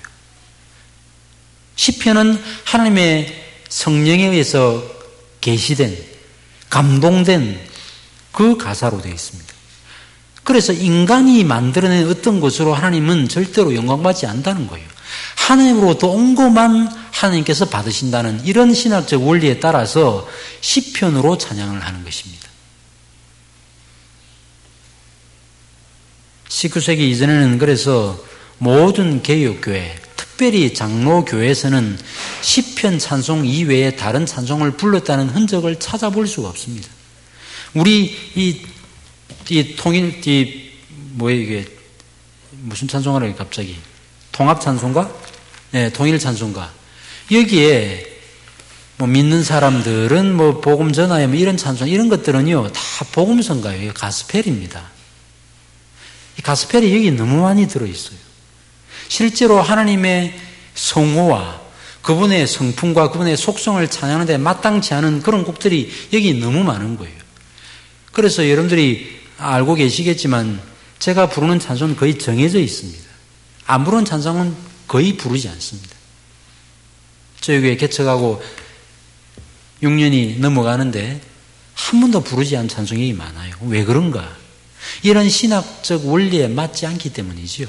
시편은 하나님의 성령에 의해서 계시된, 감동된 그 가사로 되어 있습니다. 그래서 인간이 만들어낸 어떤 것으로 하나님은 절대로 영광받지 않는다는 거예요. 하나님으로부터 온 것만 하나님께서 받으신다는 이런 신학적 원리에 따라서 시편으로 찬양을 하는 것입니다. 십구 세기 이전에는 그래서 모든 개혁교회, 특별히 장로교회에서는 시편 찬송 이외에 다른 찬송을 불렀다는 흔적을 찾아볼 수가 없습니다. 우리 이 이 통일, 이, 뭐예요, 이게, 무슨 찬송가래요, 갑자기? 통합 찬송가? 네, 통일 찬송가. 여기에, 뭐, 믿는 사람들은 뭐, 복음 전하에 뭐 이런 찬송, 이런 것들은요, 다 복음성가예요. 가스펠입니다. 이 가스펠이 여기 너무 많이 들어있어요. 실제로 하나님의 성호와 그분의 성품과 그분의 속성을 찬양하는데 마땅치 않은 그런 곡들이 여기 너무 많은 거예요. 그래서 여러분들이 알고 계시겠지만 제가 부르는 찬송은 거의 정해져 있습니다. 안 부르는 찬송은 거의 부르지 않습니다. 저희 교회 개척하고 육 년이 넘어가는데 한 번도 부르지 않은 찬송이 많아요. 왜 그런가? 이런 신학적 원리에 맞지 않기 때문이지요.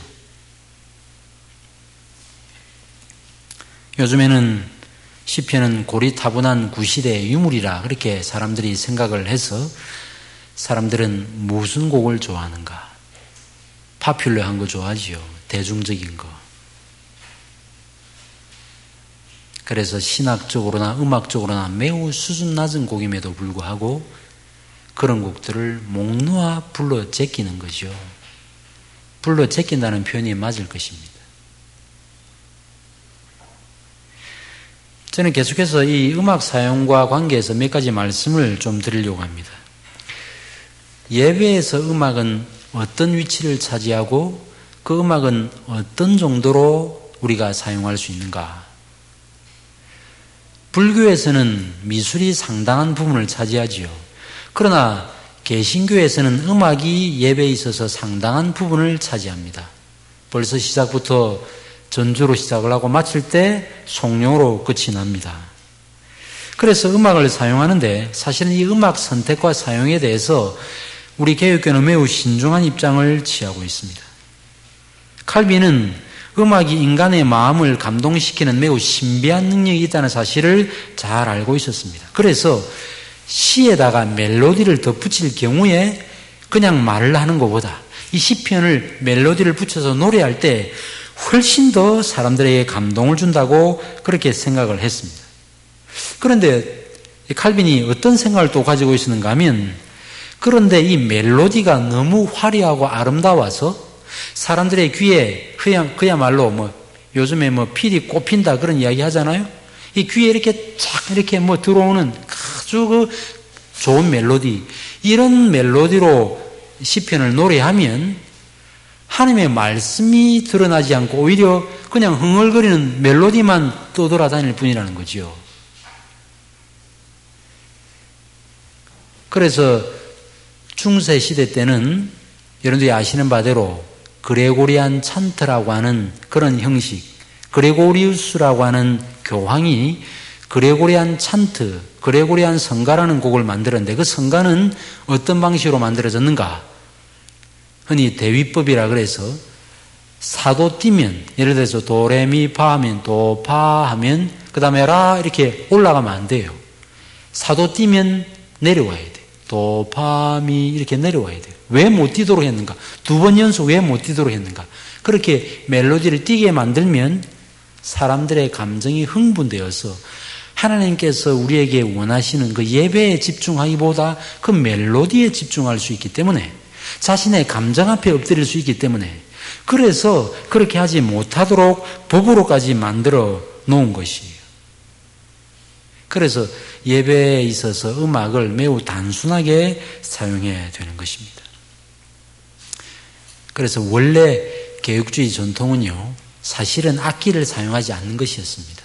요즘에는 시편은 고리타분한 구시대의 유물이라 그렇게 사람들이 생각을 해서 사람들은 무슨 곡을 좋아하는가? 파퓰러한 거 좋아하지요. 대중적인 거. 그래서 신학적으로나 음악적으로나 매우 수준 낮은 곡임에도 불구하고 그런 곡들을 목 놓아 불러 제끼는 거죠. 불러 제낀다는 표현이 맞을 것입니다. 저는 계속해서 이 음악 사용과 관계해서 몇 가지 말씀을 좀 드리려고 합니다. 예배에서 음악은 어떤 위치를 차지하고 그 음악은 어떤 정도로 우리가 사용할 수 있는가? 불교에서는 미술이 상당한 부분을 차지하지요. 그러나 개신교에서는 음악이 예배에 있어서 상당한 부분을 차지합니다. 벌써 시작부터 전주로 시작을 하고 마칠 때 송룡으로 끝이 납니다. 그래서 음악을 사용하는데 사실은 이 음악 선택과 사용에 대해서 우리 개혁교는 매우 신중한 입장을 취하고 있습니다. 칼빈은 음악이 인간의 마음을 감동시키는 매우 신비한 능력이 있다는 사실을 잘 알고 있었습니다. 그래서 시에다가 멜로디를 덧붙일 경우에 그냥 말을 하는 것보다 이 시편을 멜로디를 붙여서 노래할 때 훨씬 더 사람들에게 감동을 준다고 그렇게 생각을 했습니다. 그런데 칼빈이 어떤 생각을 또 가지고 있었는가 하면 그런데 이 멜로디가 너무 화려하고 아름다워서 사람들의 귀에 그야, 그야말로 뭐 요즘에 뭐 필이 꼽힌다 그런 이야기 하잖아요. 이 귀에 이렇게 쫙 이렇게 뭐 들어오는 아주 그 좋은 멜로디, 이런 멜로디로 시편을 노래하면 하나님의 말씀이 드러나지 않고 오히려 그냥 흥얼거리는 멜로디만 떠돌아다닐 뿐이라는 거죠. 그래서 중세 시대 때는 여러분들이 아시는 바대로 그레고리안 찬트라고 하는 그런 형식, 그레고리우스라고 하는 교황이 그레고리안 찬트, 그레고리안 성가라는 곡을 만들었는데 그 성가는 어떤 방식으로 만들어졌는가? 흔히 대위법이라 그래서 사도 띄면, 예를 들어서 도레미파 하면 도파 하면 그 다음에 라 이렇게 올라가면 안 돼요. 사도 띄면 내려와야 돼요. 도파미 이렇게 내려와야 돼요. 왜 못 뛰도록 했는가? 두 번 연속 왜 못 뛰도록 했는가? 그렇게 멜로디를 뛰게 만들면 사람들의 감정이 흥분되어서 하나님께서 우리에게 원하시는 그 예배에 집중하기보다 그 멜로디에 집중할 수 있기 때문에, 자신의 감정 앞에 엎드릴 수 있기 때문에, 그래서 그렇게 하지 못하도록 법으로까지 만들어 놓은 것이에요. 그래서 예배에 있어서 음악을 매우 단순하게 사용해야 되는 것입니다. 그래서 원래 개혁주의 전통은요, 사실은 악기를 사용하지 않는 것이었습니다.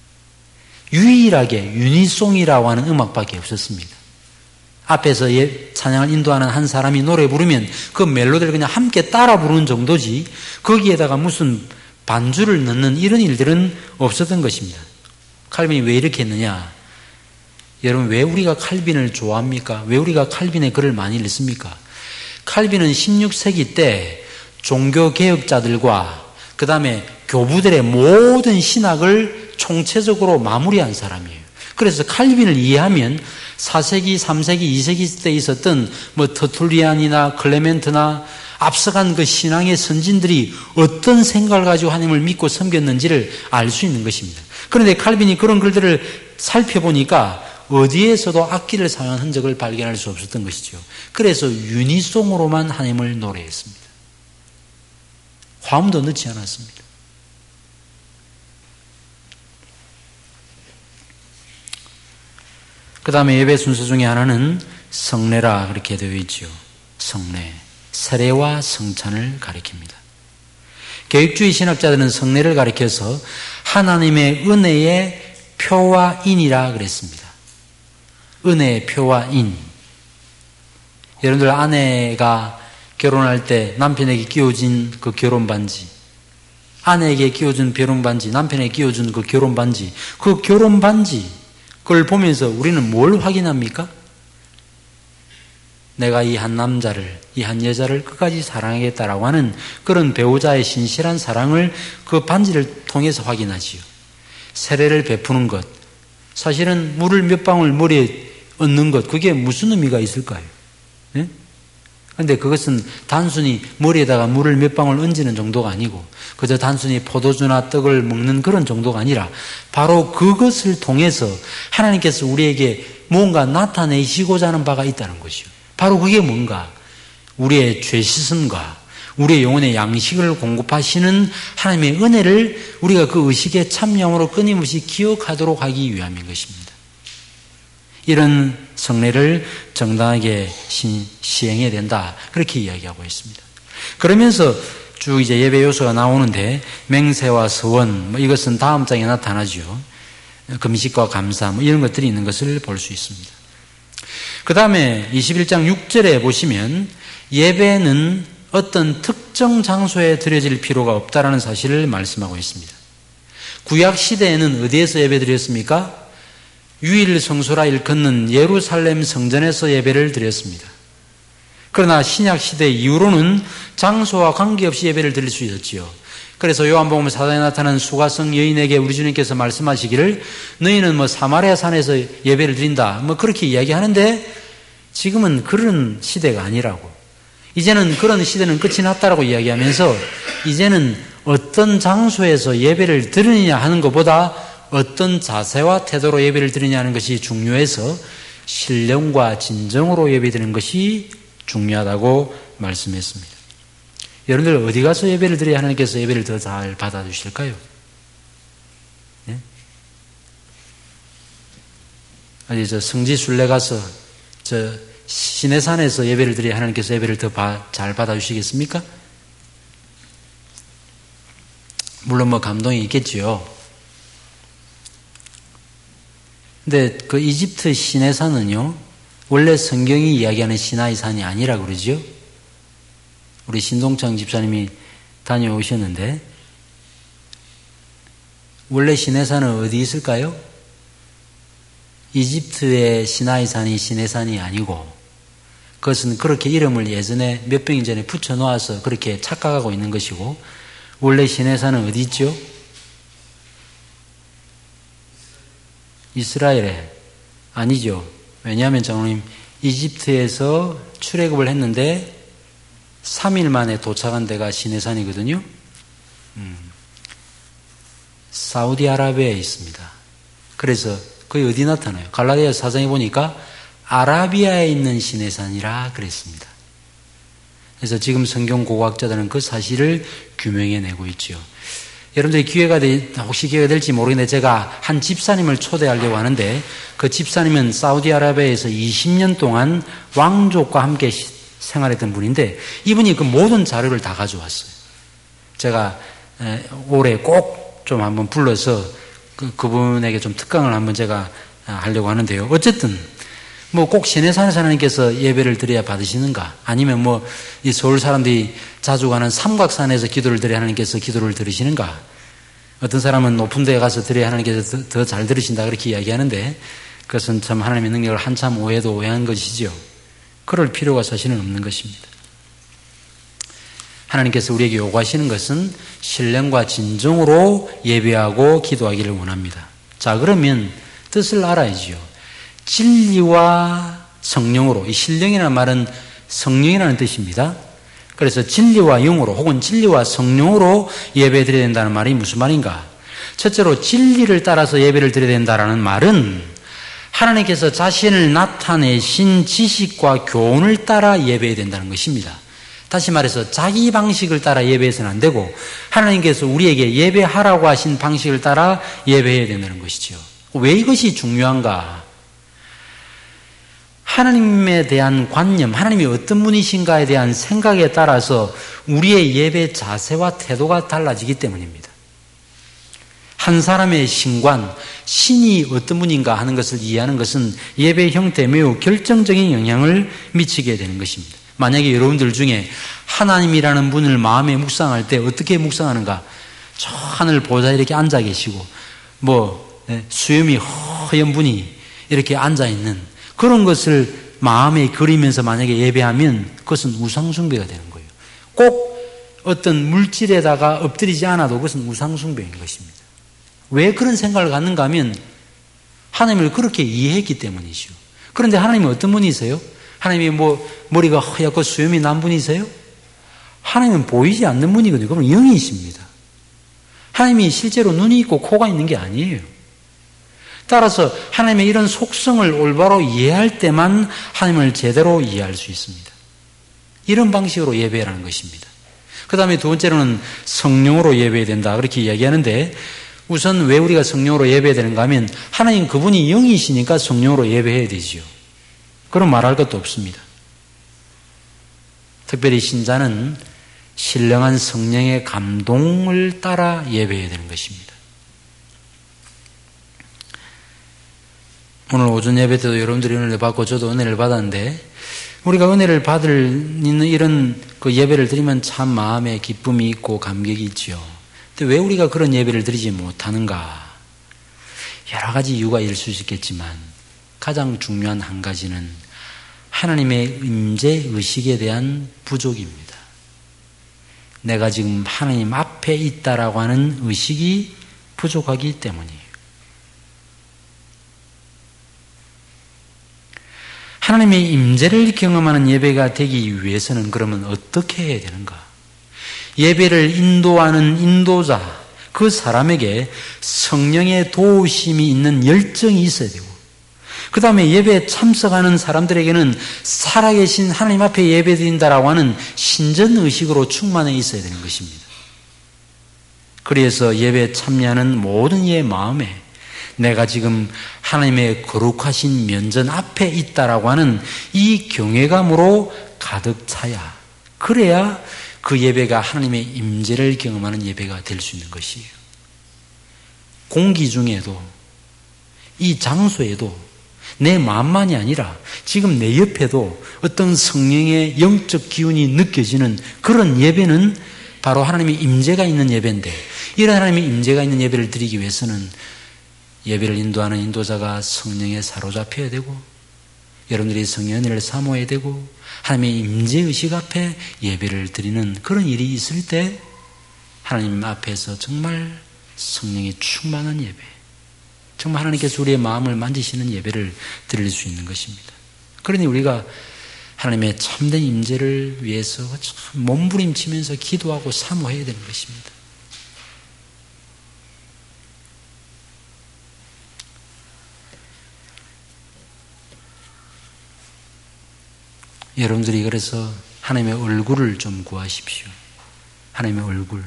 유일하게 유니송이라고 하는 음악밖에 없었습니다. 앞에서 예, 찬양을 인도하는 한 사람이 노래 부르면 그 멜로디를 그냥 함께 따라 부르는 정도지, 거기에다가 무슨 반주를 넣는 이런 일들은 없었던 것입니다. 칼빈이 왜 이렇게 했느냐? 여러분, 왜 우리가 칼빈을 좋아합니까? 왜 우리가 칼빈의 글을 많이 읽습니까? 칼빈은 십육 세기 때 종교개혁자들과 그 다음에 교부들의 모든 신학을 총체적으로 마무리한 사람이에요. 그래서 칼빈을 이해하면 사 세기, 삼 세기, 이 세기 때 있었던 뭐 터툴리안이나 클레멘트나 앞서간 그 신앙의 선진들이 어떤 생각을 가지고 하나님을 믿고 섬겼는지를 알 수 있는 것입니다. 그런데 칼빈이 그런 글들을 살펴보니까 어디에서도 악기를 사용한 흔적을 발견할 수 없었던 것이죠. 그래서 유니송으로만 하나님을 노래했습니다. 화음도 넣지 않았습니다. 그 다음에 예배 순서 중에 하나는 성례라 그렇게 되어 있죠. 성례, 세례와 성찬을 가리킵니다. 개혁주의 신학자들은 성례를 가리켜서 하나님의 은혜의 표와 인이라 그랬습니다. 은혜의 표와 인. 여러분들 아내가 결혼할 때 남편에게 끼워진 그 결혼 반지, 아내에게 끼워준 결혼 반지, 남편에게 끼워준 그 결혼 반지, 그 결혼 반지 그걸 보면서 우리는 뭘 확인합니까? 내가 이 한 남자를, 이 한 여자를 끝까지 사랑하겠다라고 하는 그런 배우자의 신실한 사랑을 그 반지를 통해서 확인하지요. 세례를 베푸는 것, 사실은 물을 몇 방울 머리에 얹는 것, 그게 무슨 의미가 있을까요? 그런데 네? 그것은 단순히 머리에다가 물을 몇 방울 얹는 정도가 아니고 그저 단순히 포도주나 떡을 먹는 그런 정도가 아니라 바로 그것을 통해서 하나님께서 우리에게 뭔가 나타내시고자 하는 바가 있다는 것이요. 바로 그게 뭔가 우리의 죄 씻음과 우리의 영혼의 양식을 공급하시는 하나님의 은혜를 우리가 그 의식에 참여함으로 끊임없이 기억하도록 하기 위함인 것입니다. 이런 성례를 정당하게 시, 시행해야 된다, 그렇게 이야기하고 있습니다. 그러면서 쭉 이제 예배 요소가 나오는데 맹세와 서원, 뭐 이것은 다음 장에 나타나죠. 금식과 감사, 뭐 이런 것들이 있는 것을 볼 수 있습니다. 그 다음에 이십일 장 육 절에 보시면 예배는 어떤 특정 장소에 드려질 필요가 없다라는 사실을 말씀하고 있습니다. 구약 시대에는 어디에서 예배 드렸습니까? 유일 성소라 일컫는 예루살렘 성전에서 예배를 드렸습니다. 그러나 신약 시대 이후로는 장소와 관계없이 예배를 드릴 수 있었지요. 그래서 요한복음 사 장에 나타난 수가성 여인에게 우리 주님께서 말씀하시기를 너희는 뭐 사마리아 산에서 예배를 드린다, 뭐 그렇게 이야기하는데 지금은 그런 시대가 아니라고, 이제는 그런 시대는 끝이 났다라고 이야기하면서 이제는 어떤 장소에서 예배를 드리느냐 하는 것보다 어떤 자세와 태도로 예배를 드리냐 하는 것이 중요해서 신령과 진정으로 예배드리는 것이 중요하다고 말씀했습니다. 여러분들 어디 가서 예배를 드려야 하나님께서 예배를 더 잘 받아주실까요? 네? 어디 저 성지순례 가서 저 시내산에서 예배를 드려야 하나님께서 예배를 더 잘 받아주시겠습니까? 물론 뭐 감동이 있겠지요. 근데 그 이집트 시내산은요, 원래 성경이 이야기하는 시나이 산이 아니라 그러죠. 우리 신동창 집사님이 다녀오셨는데 원래 시내산은 어디 있을까요? 이집트의 시나이 산이 시내산이 아니고 그것은 그렇게 이름을 예전에 몇백 년 전에 붙여놓아서 그렇게 착각하고 있는 것이고, 원래 시내산은 어디 있죠? 이스라엘에. 아니죠. 왜냐하면 장로님 이집트에서 출애굽을 했는데 삼 일 만에 도착한 데가 시내산이거든요. 음. 사우디아라비아에 있습니다. 그래서 그게 어디 나타나요? 갈라디아 사장에 보니까 아라비아에 있는 시내산이라 그랬습니다. 그래서 지금 성경 고고학자들은 그 사실을 규명해내고 있죠. 여러분들이 기회가 되, 혹시 기회가 될지 모르겠는데 제가 한 집사님을 초대하려고 하는데 그 집사님은 사우디아라비아에서 이십 년 동안 왕족과 함께 생활했던 분인데 이분이 그 모든 자료를 다 가져왔어요. 제가 올해 꼭 좀 한번 불러서 그, 그분에게 좀 특강을 한번 제가 하려고 하는데요. 어쨌든 뭐 꼭 시내산에서 하나님께서 예배를 드려야 받으시는가? 아니면 뭐 이 서울 사람들이 자주 가는 삼각산에서 기도를 드려야 하나님께서 기도를 들으시는가? 어떤 사람은 높은 데에 가서 드려야 하나님께서 더 잘 들으신다 그렇게 이야기하는데 그것은 참 하나님의 능력을 한참 오해도 오해한 것이죠. 그럴 필요가 사실은 없는 것입니다. 하나님께서 우리에게 요구하시는 것은 신령과 진정으로 예배하고 기도하기를 원합니다. 자, 그러면 뜻을 알아야지요. 진리와 성령으로, 이 신령이라는 말은 성령이라는 뜻입니다. 그래서 진리와 영으로 혹은 진리와 성령으로 예배 드려야 된다는 말이 무슨 말인가? 첫째로 진리를 따라서 예배를 드려야 된다는 말은 하나님께서 자신을 나타내신 지식과 교훈을 따라 예배해야 된다는 것입니다. 다시 말해서 자기 방식을 따라 예배해서는 안 되고 하나님께서 우리에게 예배하라고 하신 방식을 따라 예배해야 된다는 것이죠. 왜 이것이 중요한가? 하나님에 대한 관념, 하나님이 어떤 분이신가에 대한 생각에 따라서 우리의 예배 자세와 태도가 달라지기 때문입니다. 한 사람의 신관, 신이 어떤 분인가 하는 것을 이해하는 것은 예배 형태에 매우 결정적인 영향을 미치게 되는 것입니다. 만약에 여러분들 중에 하나님이라는 분을 마음에 묵상할 때 어떻게 묵상하는가? 저 하늘 보좌에 이렇게 앉아 계시고 뭐 수염이 허연 분이 이렇게 앉아 있는 그런 것을 마음에 그리면서 만약에 예배하면 그것은 우상숭배가 되는 거예요. 꼭 어떤 물질에다가 엎드리지 않아도 그것은 우상숭배인 것입니다. 왜 그런 생각을 갖는가 하면 하나님을 그렇게 이해했기 때문이죠. 그런데 하나님은 어떤 분이세요? 하나님이 뭐 머리가 허옇고 수염이 난 분이세요? 하나님은 보이지 않는 분이거든요. 그러면 영이십니다. 하나님이 실제로 눈이 있고 코가 있는 게 아니에요. 따라서 하나님의 이런 속성을 올바로 이해할 때만 하나님을 제대로 이해할 수 있습니다. 이런 방식으로 예배라는 것입니다. 그 다음에 두 번째로는 성령으로 예배해야 된다 그렇게 이야기하는데 우선 왜 우리가 성령으로 예배해야 되는가 하면 하나님 그분이 영이시니까 성령으로 예배해야 되지요. 그럼 말할 것도 없습니다. 특별히 신자는 신령한 성령의 감동을 따라 예배해야 되는 것입니다. 오늘 오전 예배 때도 여러분들이 은혜를 받고 저도 은혜를 받았는데 우리가 은혜를 받을 있는 이런 그 예배를 드리면 참 마음에 기쁨이 있고 감격이 있죠. 근데 왜 우리가 그런 예배를 드리지 못하는가? 여러 가지 이유가 있을 수 있겠지만 가장 중요한 한 가지는 하나님의 임재 의식에 대한 부족입니다. 내가 지금 하나님 앞에 있다라고 하는 의식이 부족하기 때문이에요. 하나님의 임재를 경험하는 예배가 되기 위해서는 그러면 어떻게 해야 되는가? 예배를 인도하는 인도자, 그 사람에게 성령의 도우심이 있는 열정이 있어야 되고 그 다음에 예배에 참석하는 사람들에게는 살아계신 하나님 앞에 예배드린다라고 하는 신전의식으로 충만해 있어야 되는 것입니다. 그래서 예배에 참여하는 모든 이의 마음에 내가 지금 하나님의 거룩하신 면전 앞에 있다라고 하는 이 경외감으로 가득 차야 그래야 그 예배가 하나님의 임재를 경험하는 예배가 될 수 있는 것이에요. 공기 중에도 이 장소에도 내 마음만이 아니라 지금 내 옆에도 어떤 성령의 영적 기운이 느껴지는 그런 예배는 바로 하나님의 임재가 있는 예배인데 이런 하나님의 임재가 있는 예배를 드리기 위해서는 예배를 인도하는 인도자가 성령에 사로잡혀야 되고 여러분들이 성령의 은혜를 사모해야 되고 하나님의 임재의식 앞에 예배를 드리는 그런 일이 있을 때 하나님 앞에서 정말 성령이 충만한 예배, 정말 하나님께서 우리의 마음을 만지시는 예배를 드릴 수 있는 것입니다. 그러니 우리가 하나님의 참된 임재를 위해서 참 몸부림치면서 기도하고 사모해야 되는 것입니다. 여러분들이 그래서 하나님의 얼굴을 좀 구하십시오. 하나님의 얼굴.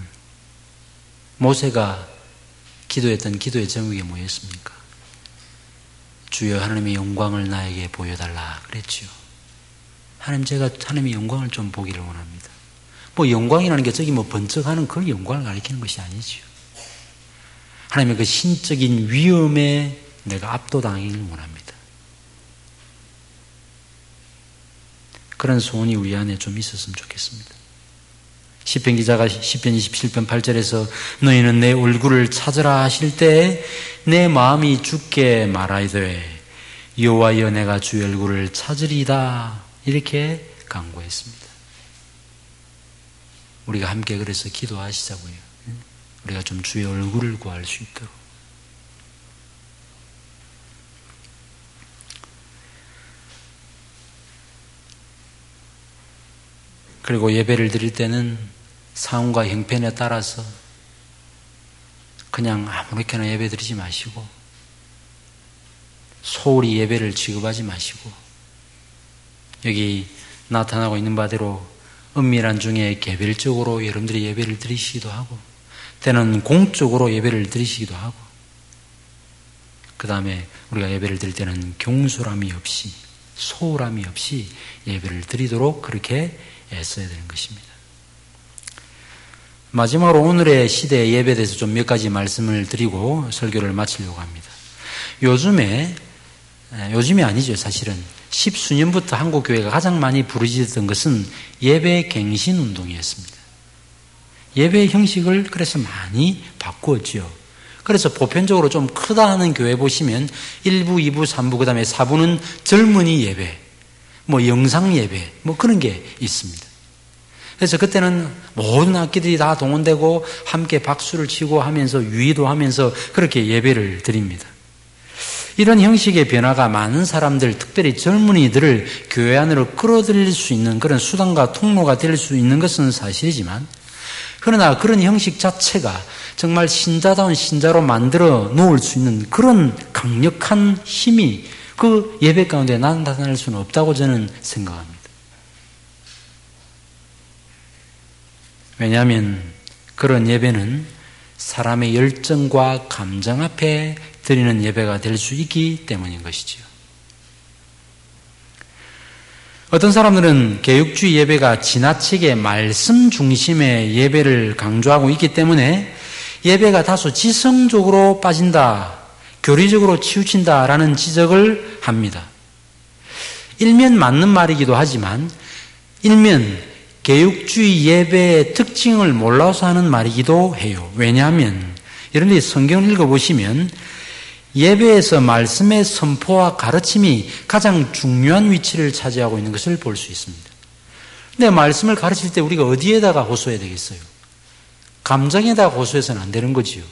모세가 기도했던 기도의 제목이 뭐였습니까? 주여 하나님의 영광을 나에게 보여달라 그랬지요. 하나님, 제가 하나님의 영광을 좀 보기를 원합니다. 뭐 영광이라는 게 저기 뭐 번쩍하는 그 영광을 가리키는 것이 아니지요. 하나님의 그 신적인 위엄에 내가 압도당하기를 원합니다. 그런 소원이 우리 안에 좀 있었으면 좋겠습니다. 시편 기자가 시편 이십칠 편 팔 절에서 너희는 내 얼굴을 찾으라 하실 때 내 마음이 주께 말하이되 여호와여 내가 주의 얼굴을 찾으리이다 이렇게 간구했습니다. 우리가 함께 그래서 기도하시자고요. 우리가 좀 주의 얼굴을 구할 수 있도록. 그리고 예배를 드릴 때는 상황과 형편에 따라서 그냥 아무렇게나 예배 드리지 마시고 소홀히 예배를 취급하지 마시고 여기 나타나고 있는 바대로 은밀한 중에 개별적으로 여러분들이 예배를 드리시기도 하고 때는 공적으로 예배를 드리시기도 하고 그 다음에 우리가 예배를 드릴 때는 경솔함이 없이 소홀함이 없이 예배를 드리도록 그렇게 애써야 되는 것입니다. 마지막으로 오늘의 시대의 예배에 대해서 좀 몇 가지 말씀을 드리고 설교를 마치려고 합니다. 요즘에, 요즘이 아니죠, 사실은. 십수년부터 한국 교회가 가장 많이 부르짖었던 것은 예배 갱신 운동이었습니다. 예배 형식을 그래서 많이 바꾸었죠. 그래서 보편적으로 좀 크다 하는 교회 보시면 일 부, 이 부, 삼 부, 그 다음에 사 부는 젊은이 예배, 뭐 영상 예배, 뭐 그런 게 있습니다. 그래서 그때는 모든 악기들이 다 동원되고 함께 박수를 치고 하면서 유의도 하면서 그렇게 예배를 드립니다. 이런 형식의 변화가 많은 사람들, 특별히 젊은이들을 교회 안으로 끌어들일 수 있는 그런 수단과 통로가 될 수 있는 것은 사실이지만 그러나 그런 형식 자체가 정말 신자다운 신자로 만들어 놓을 수 있는 그런 강력한 힘이 그 예배 가운데 나타날 수는 없다고 저는 생각합니다. 왜냐하면 그런 예배는 사람의 열정과 감정 앞에 드리는 예배가 될 수 있기 때문인 것이지요. 어떤 사람들은 개혁주의 예배가 지나치게 말씀 중심의 예배를 강조하고 있기 때문에 예배가 다소 지성적으로 빠진다, 교리적으로 치우친다라는 지적을 합니다. 일면 맞는 말이기도 하지만 일면 개혁주의 예배의 특징을 몰라서 하는 말이기도 해요. 왜냐하면 여러분들이 성경을 읽어보시면 예배에서 말씀의 선포와 가르침이 가장 중요한 위치를 차지하고 있는 것을 볼 수 있습니다. 근데 말씀을 가르칠 때 우리가 어디에다가 호소해야 되겠어요? 감정에다가 호소해서는 안 되는 거지요.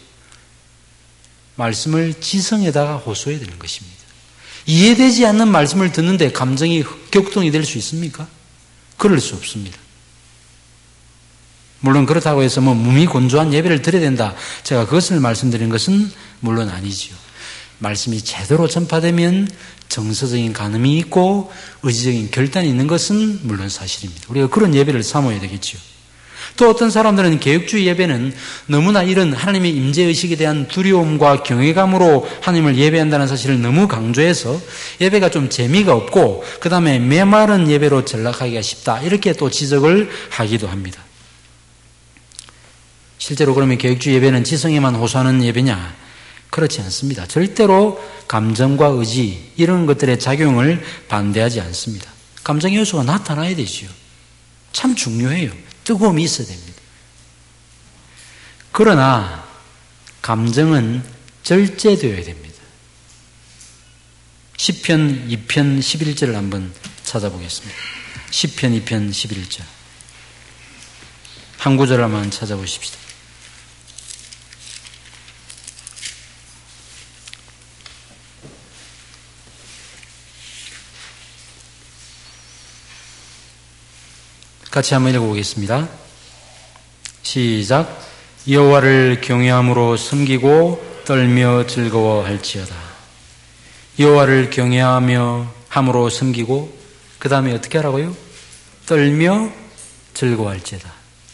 말씀을 지성에다가 호소해야 되는 것입니다. 이해되지 않는 말씀을 듣는데 감정이 격동이 될 수 있습니까? 그럴 수 없습니다. 물론 그렇다고 해서 뭐 무미건조한 예배를 드려야 된다, 제가 그것을 말씀드리는 것은 물론 아니지요. 말씀이 제대로 전파되면 정서적인 간음이 있고 의지적인 결단이 있는 것은 물론 사실입니다. 우리가 그런 예배를 삼아야 되겠지요. 또 어떤 사람들은 개혁주의 예배는 너무나 이런 하나님의 임재의식에 대한 두려움과 경외감으로 하나님을 예배한다는 사실을 너무 강조해서 예배가 좀 재미가 없고 그 다음에 메마른 예배로 전락하기가 쉽다, 이렇게 또 지적을 하기도 합니다. 실제로 그러면 개혁주의 예배는 지성에만 호소하는 예배냐? 그렇지 않습니다. 절대로 감정과 의지 이런 것들의 작용을 반대하지 않습니다. 감정의 요소가 나타나야 되지요. 참 중요해요. 뜨거움이 있어야 됩니다. 그러나 감정은 절제되어야 됩니다. 시편 이 편 십일 절을 한번 찾아보겠습니다. 시편 이 편 십일 절 한 구절 한번 찾아보십시다. 같이 한번 읽어보겠습니다. 시작. 여호와를 경외함으로 섬기고 떨며 즐거워할지어다. 여호와를 경외하며 함으로 섬기고 그 다음에 어떻게 하라고요? 떨며 즐거워할지다.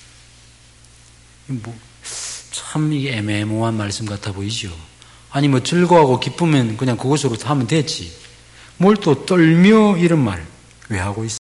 뭐, 참 이게 애매모호한 말씀 같아 보이죠. 아니 뭐 즐거워하고 기쁘면 그냥 그것으로 하면 되지. 뭘 또 떨며 이런 말 왜 하고 있어?